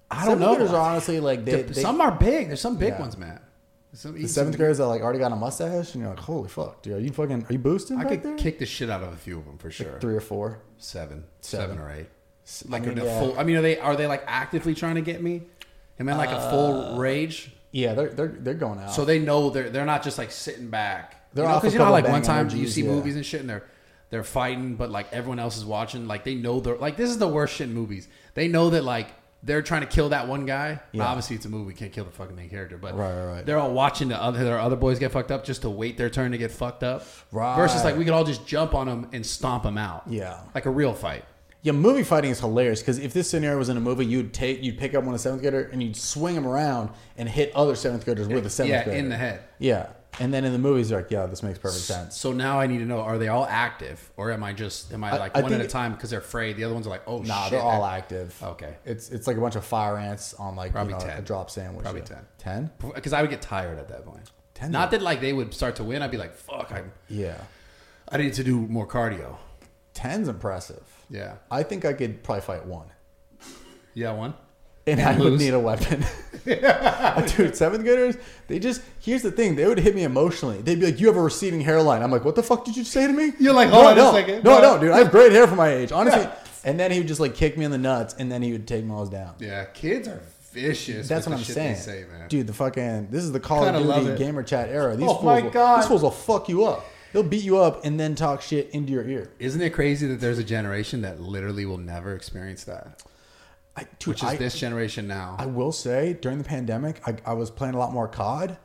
I don't know. Seventh graders are honestly like Some are big. There's some big Yeah. ones, man. the seventh graders that like already got a mustache, and you're like, holy fuck, dude, are you boosting? I back could there? kick the shit out of a few of them for sure. Like 3 or 4. Seven or 8. I mean, in a full. I mean, are they like actively trying to get me? Am I like a full rage? Yeah, they're going out. So they know they're not just like sitting back. They're Because off a how couple like bang one time you energies, see yeah. movies and shit and they're fighting, but like everyone else is watching. Like they know they're like this is the worst shit in movies. They know that like they're trying to kill that one guy. Yeah. Obviously, it's a movie. We can't kill the fucking main character. But Right. they're all watching their other boys get fucked up just to wait their turn to get fucked up. Right. Versus like we could all just jump on them and stomp them out. Yeah. Like a real fight. Yeah, movie fighting is hilarious because if this scenario was in a movie, you'd pick up one of the 7th grader and you'd swing him around and hit other 7th graders with a 7th grader. in the head. Yeah, and then in the movies, they're like, yeah, this makes perfect sense. So now I need to know: are they all active, or am I like I one at a think- time because they're afraid? The other ones are like, oh Nah, shit, they're all active. Okay. It's like a bunch of fire ants on like Probably a 10. drop sandwich. Probably Yeah. 10. 10? Because I would get tired at that point. 10's Not that like they would start to win. I'd be like, fuck, Yeah, I need to do more cardio. 10's impressive. Yeah. I think I could probably fight one, Yeah, one. and I would lose? need a weapon. Dude, 7th graders, here's the thing, they would hit me emotionally. They'd be like, you have a receding hairline. I'm like, what the fuck did you say to me? You're like, no, hold I on a don't. second. No, I don't, dude. I have great hair for my age, honestly. And then he would just like kick me in the nuts, and then he would take Miles down. Yeah, kids are vicious. That's with what I'm the shit saying, they say, man. dude. This is the Call Kinda of love Duty it. gamer chat era. These Oh my God. These fools will fuck you up. They'll beat you up and then talk shit into your ear. Isn't it crazy that there's a generation that literally will never experience that? Which is this generation now. I will say, during the pandemic, I was playing a lot more COD.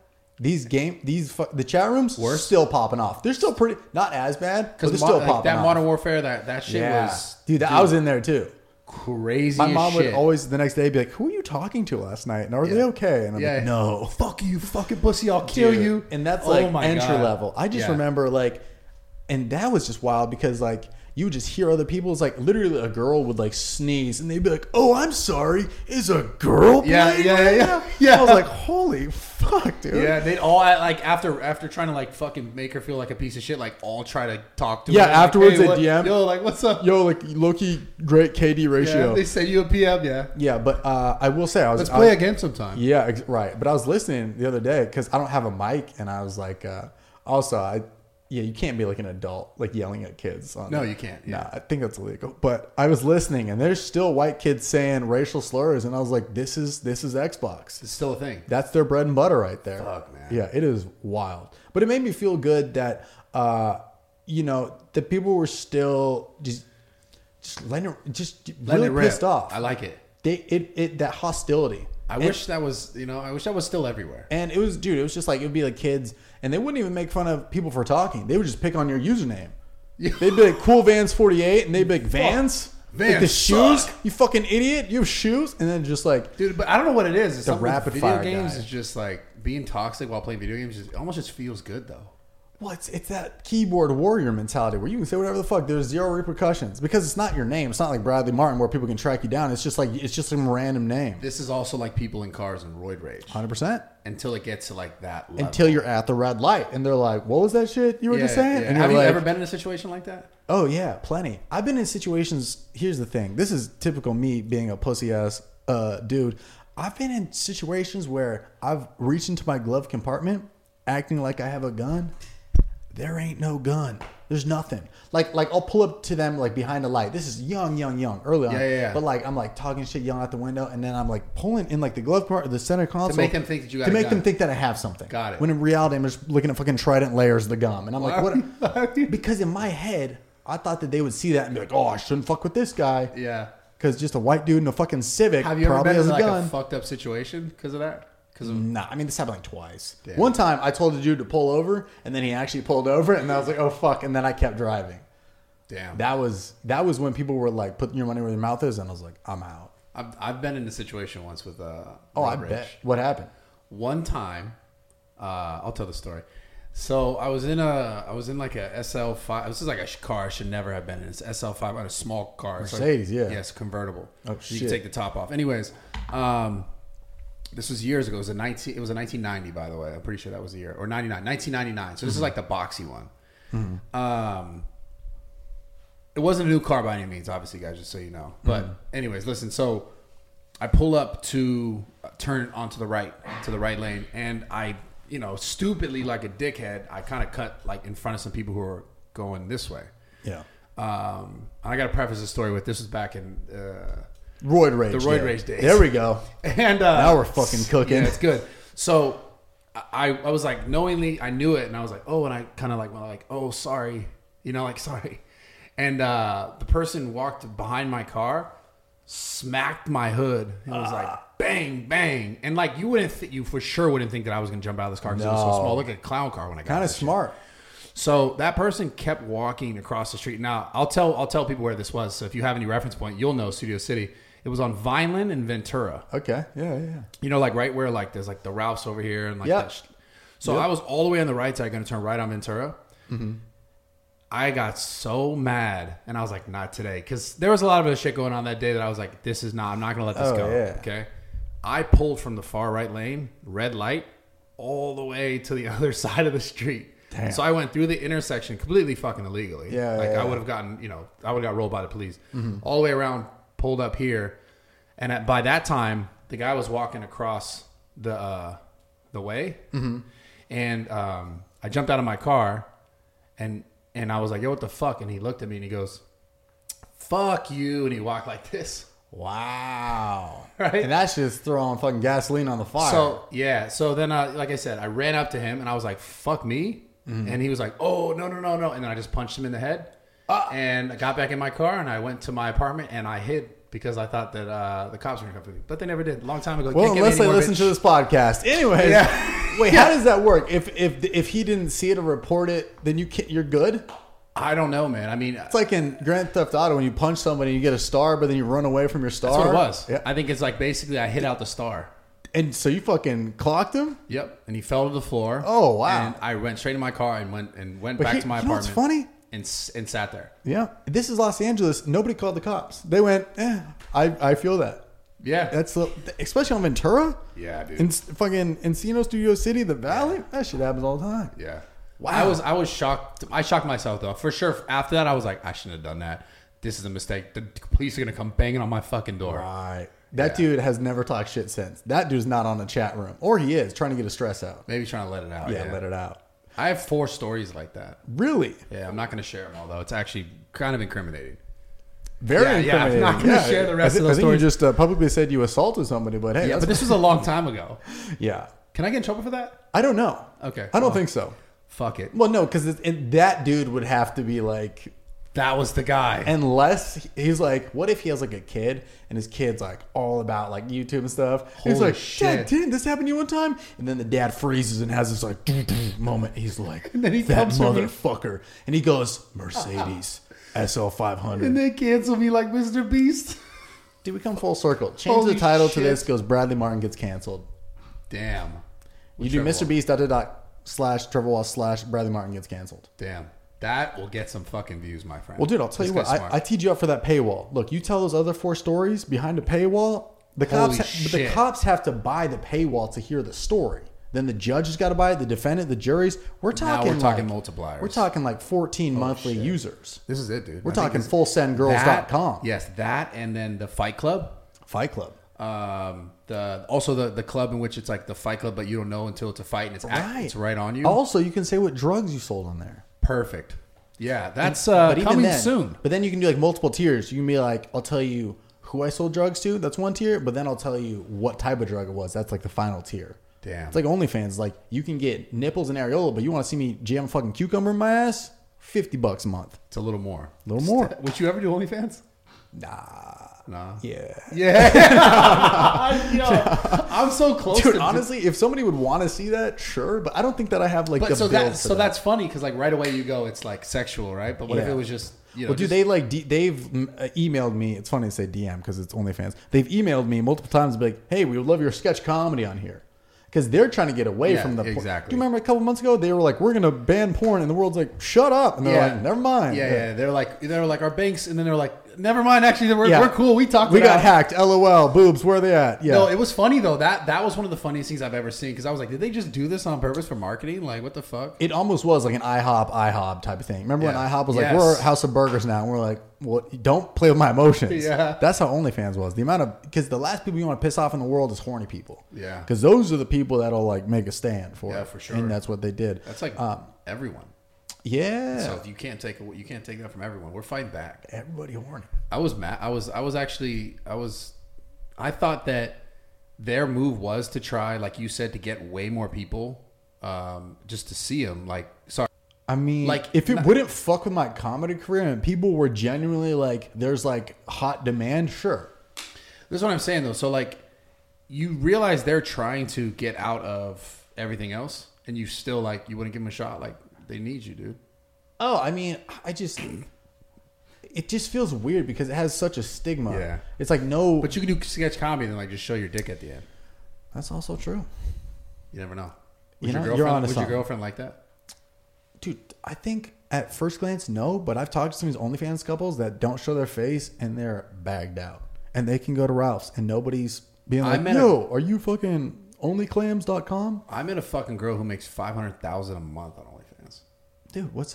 The chat rooms were still popping off. They're still pretty, not as bad, but they're still popping that off. Modern Warfare, that shit was dude, I was in there too. crazy. My as mom shit. would always the next day be like, "Who are you talking to last night? And are they okay?" And I'm like, "No, fuck you, fucking pussy, I'll kill Dude. you." And that's Oh like my entry God. level. I just Yeah. remember like, and that was just wild because like you would just hear other people's like literally a girl would like sneeze and they'd be like, "Oh, I'm sorry, is a girl playing right now?" I was like, "Holy fuck, dude!" Yeah, they'd all like after trying to like fucking make her feel like a piece of shit, like all try to talk to her. Like, Afterwards hey, they what- DM, yo, like what's up? "Yo, like Loki, great KD ratio." Yeah, they send you a PM. Yeah, Yeah, but I will say let's play again sometime. Yeah, right. But I was listening the other day because I don't have a mic, and I was like, you can't be like an adult like yelling at kids. No, you can't. Yeah. Nah, I think that's illegal. But I was listening, and there's still white kids saying racial slurs, and I was like, this is Xbox. It's still a thing. That's their bread and butter right there. Fuck, man. Yeah, it is wild. But it made me feel good that that people were still just letting it really rip. pissed off. I like it. That hostility. I wish that was still everywhere. And it was just like, it would be like kids, and they wouldn't even make fun of people for talking. They would just pick on your username. Yeah. They'd be like, Cool Vans 48, and they'd be like, Vans? Vans like the shoes? suck. You fucking idiot. You have shoes? And then just like, Dude, but I don't know what it is. It's The something with rapid video fire games guy. is just like being toxic while playing video games. It almost just feels good though. well, it's that keyboard warrior mentality where you can say whatever the fuck. There's zero repercussions because it's not your name. It's not like Bradley Martin where people can track you down. It's just some random name. This is also like people in cars and roid rage 100%. until it gets to like that level. Until you're at the red light and they're like, what was that shit you were just saying? Yeah. And Have you're you like, ever been in a situation like that? Oh yeah, plenty. I've been in situations. Here's the thing. This is typical me being a pussy ass dude. I've been in situations where I've reached into my glove compartment, acting like I have a gun. There ain't no gun. There's nothing. Like I'll pull up to them like behind a light. This is young, early on. Yeah. But like I'm like talking shit, yelling out the window, and then I'm like pulling in like the glove part, the center console, To make them think that you got to a make gun. them think that I have something. Got it. When in reality, I'm just looking at fucking Trident layers of the gum, and I'm like, Why? what? Because in my head, I thought that they would see that and be like, oh, I shouldn't fuck with this guy. Yeah. Because just a white dude in a fucking Civic Have you ever probably been has in a like gun. a fucked up situation because of that? Because of Nah, I mean, this happened like twice. Damn. One time, I told the dude to pull over, and then he actually pulled over, and I was like, oh, fuck, and then I kept driving. damn. That was when people were like, putting your money where their mouth is, and I was like, I'm out. I've been in a situation once with Oh, road I rage. bet. What happened? One time, I'll tell the story. So I was in like a SL5. This is like a car I should never have been in. It's SL5 on a small car. It's Mercedes, yeah. Yes, convertible. Oh, You shit. can take the top off. Anyways, this was years ago. It was a 1990, by the way. I'm pretty sure that was the year, or 1999. So this is like the boxy one. It wasn't a new car by any means, obviously, guys, just so you know. But anyways, listen. So I pull up to turn onto the right lane, and I, stupidly like a dickhead, I kind of cut like in front of some people who are going this way. Yeah. I got to preface the story with this was back in Roid Rage. the Roid Rage days. There we go. And now we're fucking cooking. Yeah, it's good. So I was like, knowingly, I knew it, and I was like, oh, and I kind of like, oh, sorry, sorry. And the person walked behind my car, smacked my hood. It was like bang, bang, and like you for sure wouldn't think that I was gonna jump out of this car because it was so small. Look at a clown car when I got Kind of smart. So that person kept walking across the street. Now I'll tell people where this was. So if you have any reference point, you'll know Studio City. It was on Vineland and Ventura. Okay. Yeah. Like right where like there's like the Ralphs over here and like Yep. that. So I was all the way on the right side, going to turn right on Ventura. Mm-hmm. I got so mad, and I was like, not today. Because there was a lot of other shit going on that day that I was like, I'm not going to let this go. Yeah. Okay. I pulled from the far right lane, red light, all the way to the other side of the street. Damn. So I went through the intersection completely fucking illegally. Yeah. I would have gotten, I would have got rolled by the police. Mm-hmm. All the way around, pulled up here. And by that time, the guy was walking across the way. Mm-hmm. And I jumped out of my car and I was like, yo, what the fuck? And he looked at me and he goes, fuck you. And he walked like this. Wow. Right? And that's just throwing fucking gasoline on the fire. So, yeah. So then, like I said, I ran up to him and I was like, fuck me. Mm-hmm. And he was like, oh, no. And then I just punched him in the head. And I got back in my car and I went to my apartment and I hid because I thought that the cops were going to come for me. But they never did. A long time ago. Well, unless they listen to this podcast. Anyways. Yeah. Wait, how does that work? If he didn't see it or report it, then you're good? I don't know, man. I mean, it's like in Grand Theft Auto when you punch somebody and you get a star, but then you run away from your star. That's what it was. Yeah. I think it's like basically I hit out the star. And so you fucking clocked him? Yep. And he fell to the floor. Oh, wow. And I went straight to my car and went back to my apartment. You know what's funny? And sat there. Yeah. This is Los Angeles. Nobody called the cops. They went, I feel that. Yeah. That's especially on Ventura. Yeah, dude. In fucking Encino Studio City, the Valley. That shit happens all the time. Yeah. Wow. I was shocked. I shocked myself though. For sure. After that, I was like, I shouldn't have done that. This is a mistake. The police are gonna come banging on my fucking door. Right. That dude has never talked shit since. That dude's not on the chat room, or he is trying to get his stress out. Maybe trying to let it out. Yeah, let it out. I have 4 stories like that. Really? Yeah, I'm not gonna share them all though. It's actually kind of incriminating. Very incriminating. I'm not going to share the rest of those I think stories. you just publicly said you assaulted somebody, but hey. Yeah, but this was a long time ago. Yeah. Can I get in trouble for that? I don't know. Okay. I don't think so. Fuck it. Well, no, because that dude would have to be like... That was the guy. Unless he's like, what if he has like a kid and his kid's like all about like YouTube and stuff? He's Holy like, shit. Dad, didn't this happen to you one time? And then the dad freezes and has this like moment. He's like, and then he that comes to me. motherfucker. And he goes, Mercedes SL 500. And they cancel me like Mr. Beast. Dude, we come full circle. Change Holy the title to shit. this goes Bradley Martin gets canceled. Damn. You do Mr. Beast / Trevor Wallace / Bradley Martin gets canceled. Damn. That will get some fucking views, my friend. Well, dude, I'll tell you what. I teed you up for that paywall. Look, you tell those other 4 stories behind a paywall. The cops have to buy the paywall to hear the story. Then the judge has got to buy it. The defendant, the juries. We're talking multipliers. We're talking like 14 monthly users. This is it, dude. We're talking fullsendgirls.com. Yes, that and then the Fight Club. Fight Club. The club in which it's like the Fight Club, but you don't know until it's a fight and it's right on you. Also, you can say what drugs you sold on there. Perfect. Yeah, that's coming soon. But then you can do like multiple tiers. You can be like, I'll tell you who I sold drugs to. That's one tier. But then I'll tell you what type of drug it was. That's like the final tier. Damn. It's like OnlyFans. Like you can get nipples and areola, but you want to see me jam a fucking cucumber in my ass? $50 a month. It's a little more. A little more. Would you ever do OnlyFans? Nah. Yeah. Yo, I'm so close. Dude, honestly, if somebody would want to see that, sure. But I don't think that I have like the build for that. That's funny because like right away you go, it's like sexual, right? But what if it was just well, dude, they like they've emailed me. It's funny to say DM because it's OnlyFans. They've emailed me multiple times, and be like, "Hey, we would love your sketch comedy on here," because they're trying to get away from the exactly. Do you remember a couple months ago they were like, "We're gonna ban porn," and the world's like, "Shut up!" And they're like, "Never mind." Yeah. They're like our banks, and then they're like, Never mind. Actually, we're cool. We talked. We got hacked. LOL. Boobs. Where are they at? Yeah. No, it was funny though. That was one of the funniest things I've ever seen because I was like, did they just do this on purpose for marketing? Like, what the fuck? It almost was like an IHOP type of thing. Remember when Yeah. IHOP was like, Yes. we're a house of burgers now, and we're like, well, don't play with my emotions. Yeah. That's how OnlyFans was. The amount of because the last people you want to piss off in the world is horny people. Yeah. Because those are the people that'll like make a stand for Yeah, it. for sure. And that's what they did. That's like everyone. Yeah. So if you can't take that from everyone. We're fighting back. Everybody horny. I was mad. I thought that their move was to try, like you said, to get way more people, just to see them. Like, sorry. I mean, Like, if it wouldn't fuck with my comedy career and people were genuinely like, there's like hot demand, sure. This is what I'm saying though. So like, you realize they're trying to get out of everything else, and you still like you wouldn't give them a shot. Like they need you, dude. Oh, I mean, it just feels weird because it has such a stigma. Yeah. It's like no. But you can do sketch comedy and then like just show your dick at the end. That's also true. You never know. You know, your you're girlfriend, onto was your something. girlfriend like that? Dude, I think at first glance, no, but I've talked to some of these OnlyFans couples that don't show their face and they're bagged out. And they can go to Ralph's and nobody's being like, yo, are you fucking onlyclams.com? I met a fucking girl who makes $500,000 a month on OnlyFans. Dude, what's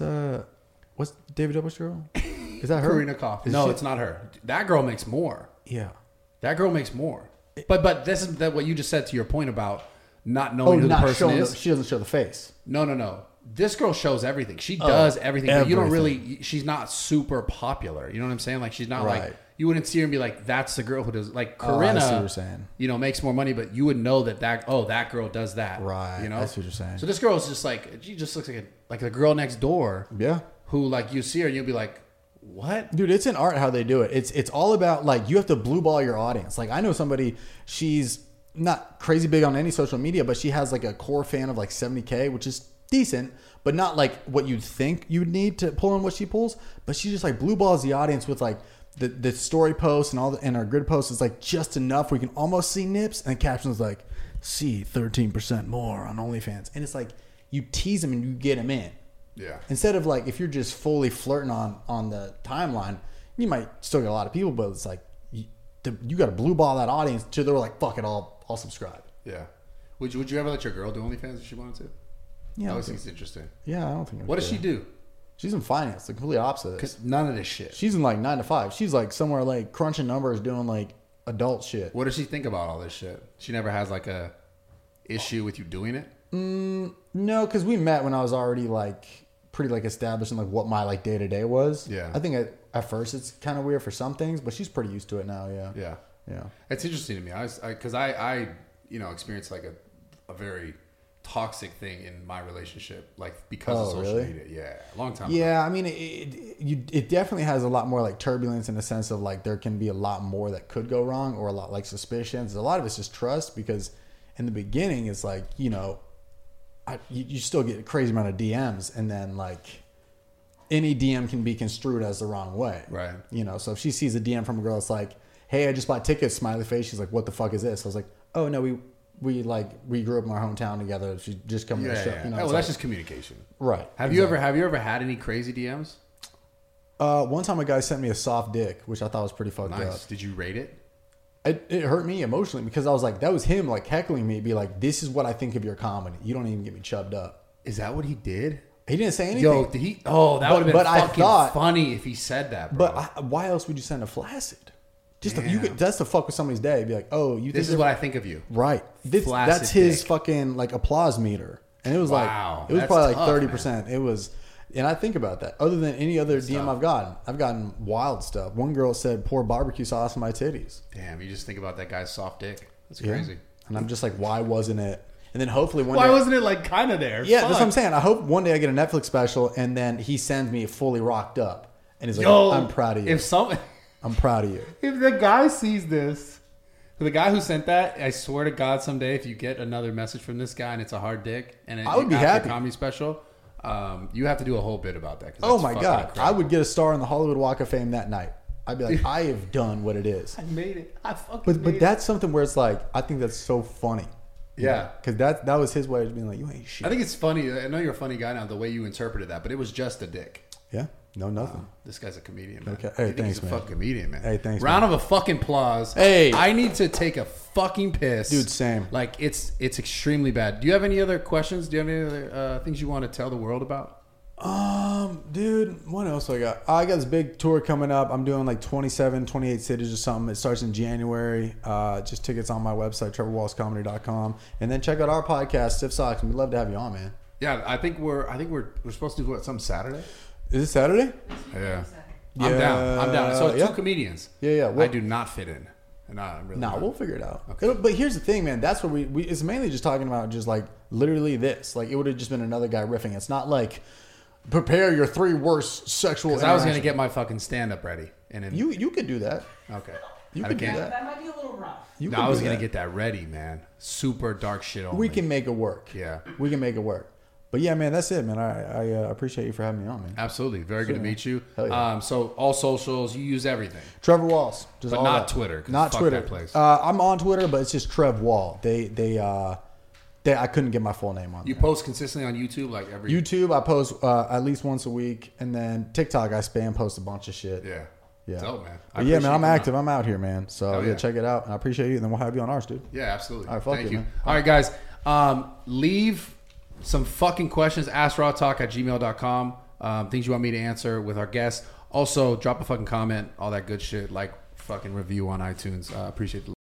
David Double's girl? Is that her? Karina Koff. No, it's not her. That girl makes more. Yeah. That girl makes more. But this is what you just said to your point about not knowing who the person is. She doesn't show the face. No. This girl shows everything. She does everything. But you don't really. She's not super popular. You know what I'm saying? Like she's not Right. like you wouldn't see her and be like, "That's the girl who does." Like Oh, Corinna, I see what you're saying. you know, makes more money, but you would know that girl does that. Right. You know, I see what you're saying. So this girl is just like she just looks like a girl next door. Yeah. Who like you see her and you'll be like, "What?" Dude, it's an art how they do it. It's all about like you have to blue ball your audience. Like I know somebody, she's not crazy big on any social media, but she has like a core fan of like 70K, which is decent, but not like what you'd think you'd need to pull on what she pulls. But she just like blue balls the audience with like the story posts and and our grid posts is like just enough where you can almost see nips, and the captions like see 13% more on OnlyFans, and it's like you tease them and you get them in. Yeah. Instead of like if you're just fully flirting on the timeline, you might still get a lot of people, but it's like you got to blue ball that audience till they're like, fuck it, I'll subscribe. Yeah. Would you ever let your girl do OnlyFans if she wanted to? Yeah, I always think it's interesting. Yeah, I don't think. What does she do? She's in finance, the complete opposite of this. Because none of this shit. She's in like 9 to 5. She's like somewhere like crunching numbers, doing like adult shit. What does she think about all this shit? She never has like a issue with you doing it? No, because we met when I was already like pretty like established in like what my like day to day was. Yeah. I think at first it's kind of weird for some things, but she's pretty used to it now. Yeah. Yeah. Yeah. It's interesting to me. Because I experienced like a very toxic thing in my relationship, like because of social really? media. Yeah. A long time ago. Yeah, I mean, it definitely has a lot more like turbulence in the sense of like there can be a lot more that could go wrong or a lot like suspicions. A lot of it's just trust because in the beginning it's like, you know, you still get a crazy amount of DMs and then like any DM can be construed as the wrong way. Right. You know, so if she sees a DM from a girl, it's like, hey, I just bought tickets, smiley face. She's like, what the fuck is this? I was like, oh no, we grew up in our hometown together. She just come to the show. Yeah. You know, Well, it's that's like- just communication. right. Have you ever had any crazy DMs? One time a guy sent me a soft dick, which I thought was pretty fucked Nice. up. Did you rate it? It hurt me emotionally because I was like, that was him like heckling me, be like, this is what I think of your comedy. You don't even get me chubbed up. Is that what he did? He didn't say anything. Yo, did he? Oh, that would have been but I fucking thought- funny if he said that, bro. but why else would you send a flaccid? Just Damn. that's to fuck with somebody's day. Be like, oh, you think this is what I think of you. right? Flaccid That's his dick. fucking like applause meter, and it was Wow, like it was that's probably tough, like 30%. It was, and I think about that. Other than any other DM tough. I've gotten wild stuff. One girl said, pour barbecue sauce on my titties. Damn, you just think about that guy's soft dick. That's Yeah. crazy. And I'm just like, why wasn't it? And then hopefully one Why day, wasn't it like kind of there? yeah, Fuck. that's what I'm saying. I hope one day I get a Netflix special, and then he sends me fully rocked up, and he's like, Yo, I'm proud of you. I'm proud of you. If the guy sees this, the guy who sent that, I swear to God, someday if you get another message from this guy and it's a hard dick, and I would be after happy. a comedy special, you have to do a whole bit about that. 'cause Oh that's my fucking God. incredible. I would get a star on the Hollywood Walk of Fame that night. I'd be like, I have done what it is. I made it. I fucking But made it. that's something where it's like, I think that's so funny. Yeah. Because that was his way of being like, you ain't shit. I think it's funny. I know you're a funny guy now, the way you interpreted that, but it was just a dick. Yeah. No, nothing. This guy's a comedian, man. Okay. I Hey, think thanks, he's a man. fucking comedian, man. Hey, thanks, Round man. of a fucking applause. Hey. I need to take a fucking piss. Dude, same. Like, it's extremely bad. Do you have any other questions? Do you have any other things you want to tell the world about? Dude, what else I got? I got this big tour coming up. I'm doing like 27, 28 cities or something. It starts in January. Just tickets on my website, trevorwallscomedy.com. And then check out our podcast, Stiff Socks. We'd love to have you on, man. Yeah, I think we're supposed to do what, some Saturday? Is it Saturday? Yeah. Yeah, I'm down. So yeah. two comedians. Yeah. I do not fit in. And I'm really Nah, not. we'll figure it out. Okay. But here's the thing, man. That's what we it's mainly just talking about just like literally this. Like it would have just been another guy riffing. It's not like prepare your 3 worst sexual Because I was going to interactions. get my fucking stand-up ready. And then, You could do that. okay. You I could do can't- that. That might be a little rough. You No, could I was do going to that. get that ready, man. Super dark shit on We me. can make it work. Yeah. We can make it work. But yeah, man, that's it, man. I appreciate you for having me on, man. Absolutely. Very good to Sure, meet you. Hell yeah. So all socials, you use everything. Trevor Walls, just But all not that. Twitter, 'cause Not fuck Twitter. that place. I'm on Twitter, but it's just Trev Wall. They I couldn't get my full name on. You there. post consistently on YouTube like every... YouTube, I post at least once a week, and then TikTok, I spam post a bunch of shit. Yeah. Yeah. Dope, man. But yeah, man, I'm appreciate you active. I'm out here, man. So Hell yeah, yeah. check it out. I appreciate you, and then we'll have you on ours, dude. Yeah, absolutely. All right, fuck Thank it, you. man. All right, guys. Leave some fucking questions. AskRawTalk@gmail.com. Things you want me to answer with our guests. Also, drop a fucking comment. All that good shit. Like fucking review on iTunes. Appreciate the